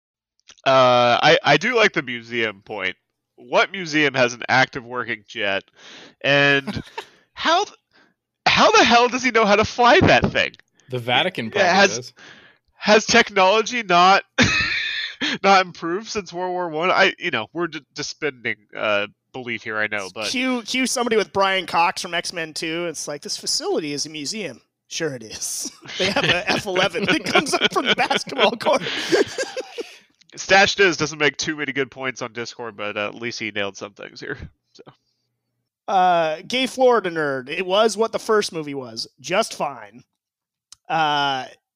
uh, I I do like the museum point. What museum has an active working jet, and how th- how the hell does he know how to fly that thing? The Vatican Yeah, probably has- does. Has technology not not improved since World War One? I? I you know we're d- suspending uh, belief here. I know, but Cue, cue somebody with Brian Cox from X-Men two. It's like, this facility is a museum. Sure it is. They have an F eleven that comes up from the basketball court. Stashed Is doesn't make too many good points on Discord, but uh, at least he nailed some things here. So Uh, Gay Florida Nerd. It was what the first movie was. Just fine. Uh,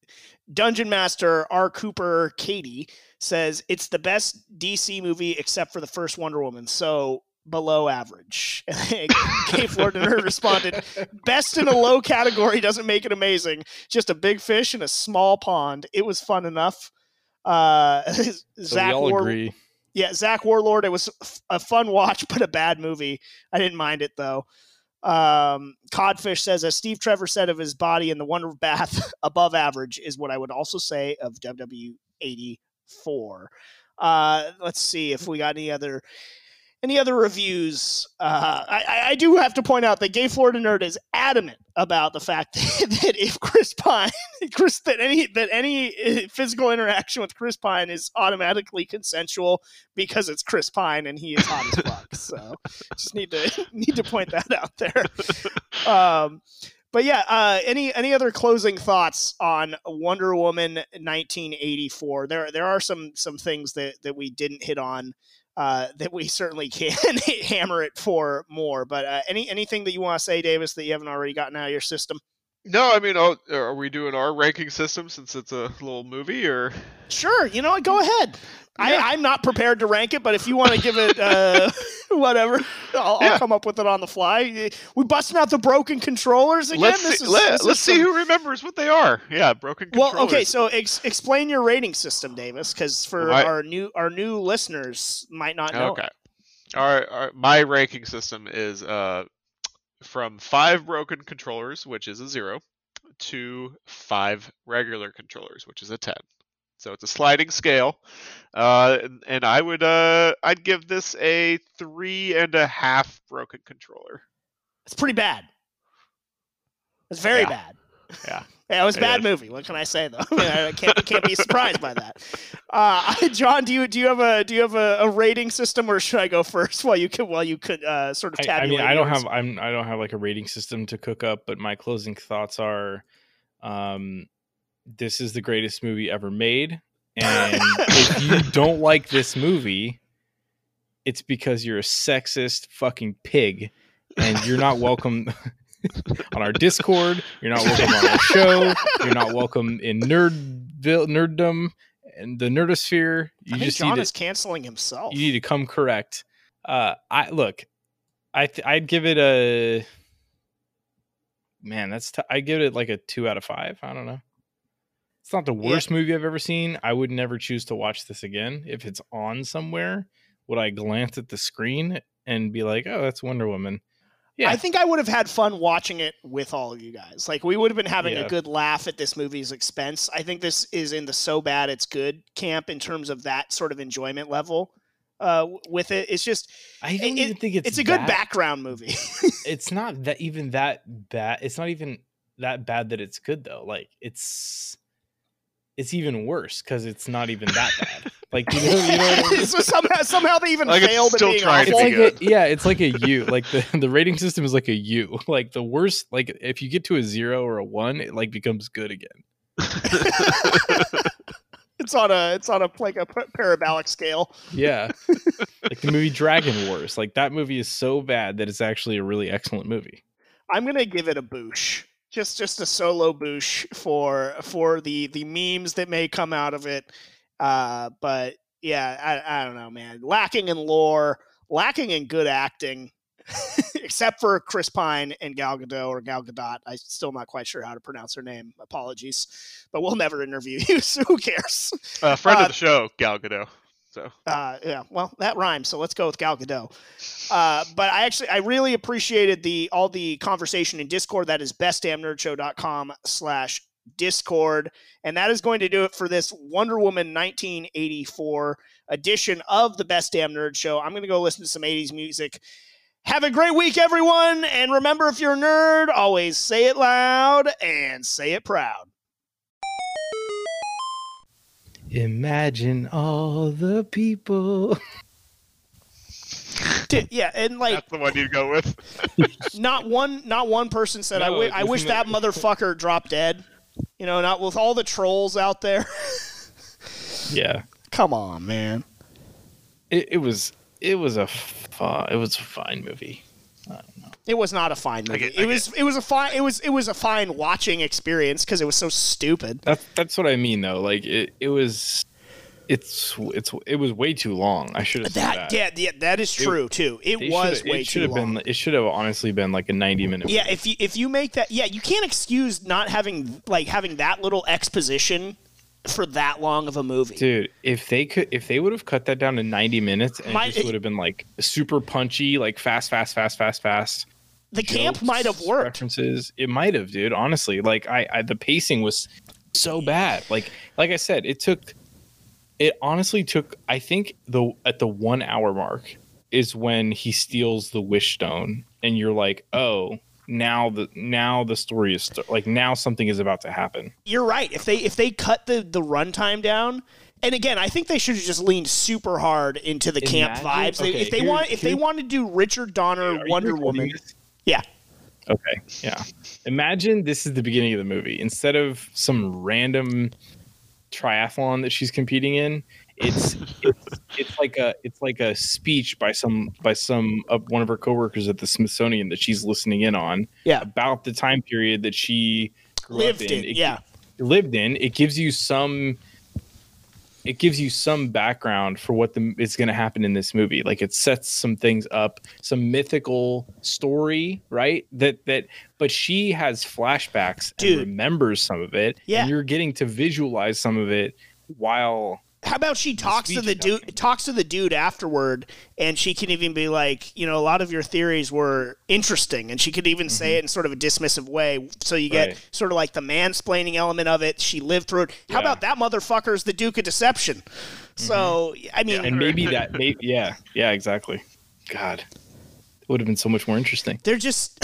Dungeon Master R. Cooper Katie says it's the best D C movie except for the first Wonder Woman, so below average. K Florida Nerd responded, best in a low category doesn't make it amazing. Just a big fish in a small pond. It was fun enough. Uh, So Zach we all War- agree. Yeah, Zach Warlord, it was a fun watch, but a bad movie. I didn't mind it, though. Um, Codfish says, as Steve Trevor said of his body in the Wonder Bath, above average is what I would also say of W W eighty-four. Uh, let's see if we got any other any other reviews. Uh, I, I do have to point out that Gay Florida Nerd is adamant about the fact that, that if Chris Pine, Chris, that any that any physical interaction with Chris Pine is automatically consensual because it's Chris Pine and he is hot as fuck. So just need to need to point that out there. Um, but yeah, uh, any any other closing thoughts on Wonder Woman nineteen eighty-four? There there are some some things that that we didn't hit on. Uh, that we certainly can hammer it for more. But uh, any anything that you want to say, Davis, that you haven't already gotten out of your system? No, I mean, oh, are we doing our ranking system since it's a little movie, or? Sure, you know what? Go ahead. Yeah. I, I'm not prepared to rank it, but if you want to give it uh, whatever, I'll, yeah. I'll come up with it on the fly. We busting out the broken controllers again? Let's this see, is, let, this let's is see some... who remembers what they are. Yeah, broken controllers. Well, okay, so ex- explain your rating system, Davis, because for my... our new our new listeners might not know. Okay. It. All right, all right. My ranking system is uh, from five broken controllers, which is a zero, to five regular controllers, which is a ten. So it's a sliding scale, uh, and, and I would uh, I'd give this a three and a half broken controller. It's pretty bad. It's very yeah. bad. Yeah, yeah, it was a it bad is. movie. What can I say though? I, mean, I can't can't be surprised by that. Uh, John, do you do you have a do you have a, a rating system, or should I go first while you could while you could uh, sort of tabulate? I, I mean, I don't yours? have I'm I don't have like a rating system to cook up, but my closing thoughts are. Um, This is the greatest movie ever made. And if you don't like this movie, it's because you're a sexist fucking pig and you're not welcome on our Discord. You're not welcome on our show. You're not welcome in Nerdville, Nerddom and the Nerdosphere. You I think just John need is to, canceling himself. You need to come correct. Uh, I look, I th- I'd give it a, man, that's, t- I'd give it like a two out of five. I don't know. It's not the worst yeah. movie I've ever seen. I would never choose to watch this again. If it's on somewhere, would I glance at the screen and be like, oh, that's Wonder Woman? Yeah. I think I would have had fun watching it with all of you guys. Like, we would have been having yeah. a good laugh at this movie's expense. I think this is in the so bad it's good camp in terms of that sort of enjoyment level uh, with it. It's just... I don't it, even think it's It's a that, good background movie. It's not that even that bad. It's not even that bad that it's good, though. Like, it's... It's even worse because it's not even that bad. Like you know, you know what I mean? So somehow, somehow they even like failed at being awful. It's like a, yeah, it's like a U. Like the, the rating system is like a U. Like the worst. Like if you get to a zero or a one, it like becomes good again. It's on a it's on a like a parabolic scale. Yeah, like the movie Dragon Wars. Like that movie is so bad that it's actually a really excellent movie. I'm gonna give it a boosh. Just just a solo boosh for for the, the memes that may come out of it. Uh, but yeah, I, I don't know, man. Lacking in lore, lacking in good acting, except for Chris Pine and Gal Gadot or Gal Gadot. I'm still not quite sure how to pronounce her name. Apologies. But we'll never interview you, so who cares? Uh, friend uh, of the show, Gal Gadot. So. Uh, yeah, well, that rhymes, so let's go with Gal Gadot. Uh, but I actually, I really appreciated the all the conversation in Discord. That is bestdamnnerdshow.com slash Discord. And that is going to do it for this Wonder Woman nineteen eighty-four edition of the Best Damn Nerd Show. I'm going to go listen to some eighties music. Have a great week, everyone. And remember, if you're a nerd, always say it loud and say it proud. Imagine all the people. Dude, yeah, and like that's the one you go with. not one, not one person said, No, "I, w- I wish that motherfucker dropped dead." You know, not with all the trolls out there. Yeah, come on, man. It, it was, it was a, fu- it was a fine movie. I don't know. It was not a fine movie. I get, I it was get. it was a fine it was it was a fine watching experience because it was so stupid. That's that's what I mean though. Like it, it was it's it's it was way too long. I should have said That, that. yeah, yeah, that is true It- too. It They was shoulda- way it too should have long. been it should have honestly been like a ninety minute Yeah, movie. if you if you make that, yeah, you can't excuse not having like having that little exposition for that long of a movie. Dude, if they could, if they would have cut that down to ninety minutes, and My- it just would have been like super punchy, like fast, fast, fast, fast, fast. The camp jokes, might have worked. References, it might have, dude. Honestly, like I, I, the pacing was so bad. Like, like I said, it took. It honestly took. I think the at the one hour mark is when he steals the wish stone, and you're like, oh. Now the now the story is st- like now something is about to happen. You're right. If they if they cut the the runtime down, and again, I think they should have just leaned super hard into the camp Imagine- vibes. They- okay, if they here- want if they here- want to do Richard Donner Are you Wonder recording Woman, this? yeah, Okay, yeah. Imagine this is the beginning of the movie. Instead of some random triathlon that she's competing in, it's it's, it's like a it's like a speech by some by some of one of her coworkers at the Smithsonian that she's listening in on. Yeah. About the time period that she grew lived up in, It, yeah. lived in. It gives you some. It gives you some background for what the, is going to happen in this movie. Like it sets some things up, some mythical story, right? That that, but she has flashbacks and Dude. remembers some of it, Yeah. and you're getting to visualize some of it while. How about she talks to speech the is happening. dude talks to the dude afterward, and she can even be like, you know, a lot of your theories were interesting, and she could even say it in sort of a dismissive way. So you get Right. sort of like the mansplaining element of it. She lived through it. How Yeah. about that motherfucker's the Duke of Deception? So I mean, And maybe that, maybe, yeah, yeah, exactly. God, it would have been so much more interesting. they're just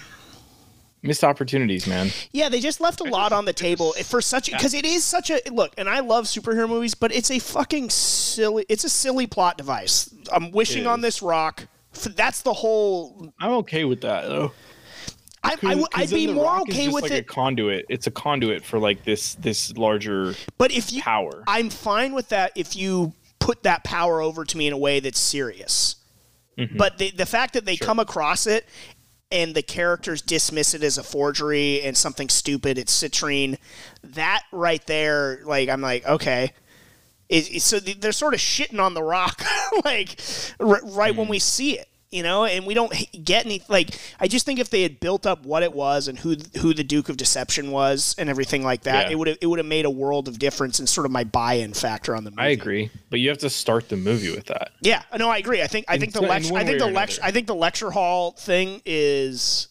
Missed opportunities, man. yeah, they just left a lot on the table for such because it is such a look. And I love superhero movies, but it's a fucking silly. It's a silly plot device. I'm wishing It on is. this rock. That's the whole. I'm okay with that though. I, I, would- I'd be more Rock is okay just with like it. a conduit. It's a conduit for like this this larger But if you, power. I'm fine with that if you put that power over to me in a way that's serious. Mm-hmm. But the the fact that they come across it and the characters dismiss it as a forgery and something stupid, it's citrine, that right there, like I'm like, okay. It, it- so they're sort of shitting on the rock, like r- right when we see it. You know, and we don't get any. Like, I just think if they had built up what it was and who who the Duke of Deception was and everything like that, Yeah. it would have it would have made a world of difference and sort of my buy-in factor on the movie. I agree, but you have to start the movie with that. Yeah, no, I agree. I think I In think the so- in lecture one I think way the or lecture another. I think the lecture hall thing is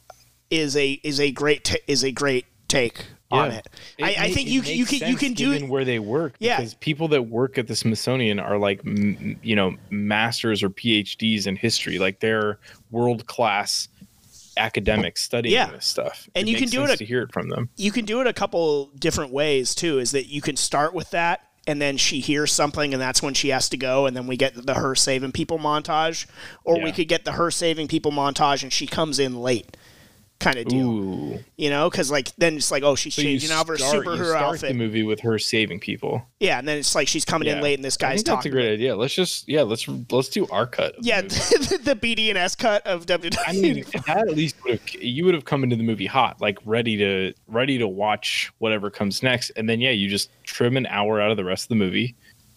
is a is a great ta- is a great take on it. I, I ma- think it you can you makes can you sense can do given where they work. Yeah. Because people that work at the Smithsonian are like, m- you know, masters or P H Ds in history. Like they're world class academics studying Yeah. this stuff. And it you can makes do it sense a- to hear it from them. you can do it a couple different ways too. Is that you can start with that, and then she hears something, and that's when she has to go, and then we get the her saving people montage, or we Yeah. could get the her saving people montage, and she comes in late, kind of deal. Ooh. You know, because like then it's like, oh, she's So you changing out of her start, you superhero start outfit. the movie with her saving people. Yeah, and then it's like she's coming in Yeah. late, and this I guy's think that's a talking. great idea. Let's just yeah, let's let's do our cut. of the Yeah, movie. the, the B D and S cut of W W E. I mean, that at least would have you would have come into the movie hot, like ready to ready to watch whatever comes next, and then yeah, you just trim an hour out of the rest of the movie,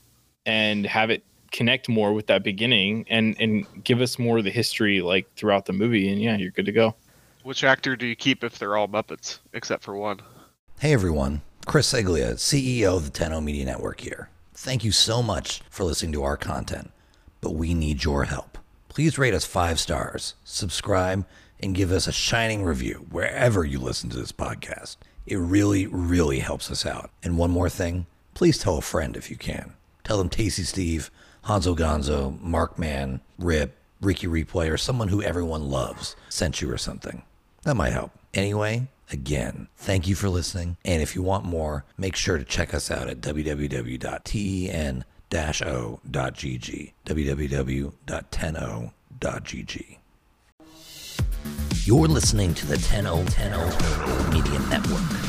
and have it connect more with that beginning, and and give us more of the history like throughout the movie, and yeah, you're good to go. Which actor do you keep if they're all Muppets, except for one? Hey everyone, Chris Seglia, C E O of the ten O Media Network here. Thank you so much for listening to our content, but we need your help. Please rate us five stars, subscribe, and give us a shining review wherever you listen to this podcast. It really, really helps us out. And one more thing, please tell a friend if you can. Tell them Tasty Steve, Hanzo Gonzo, Mark Man, Rip, Ricky Replay, or someone who everyone loves sent you or something. That might help. Anyway, again, thank you for listening. And if you want more, make sure to check us out at w w w dot ten o dot g g. w w w dot ten o dot g g. You're listening to the ten oh ten oh Media Network.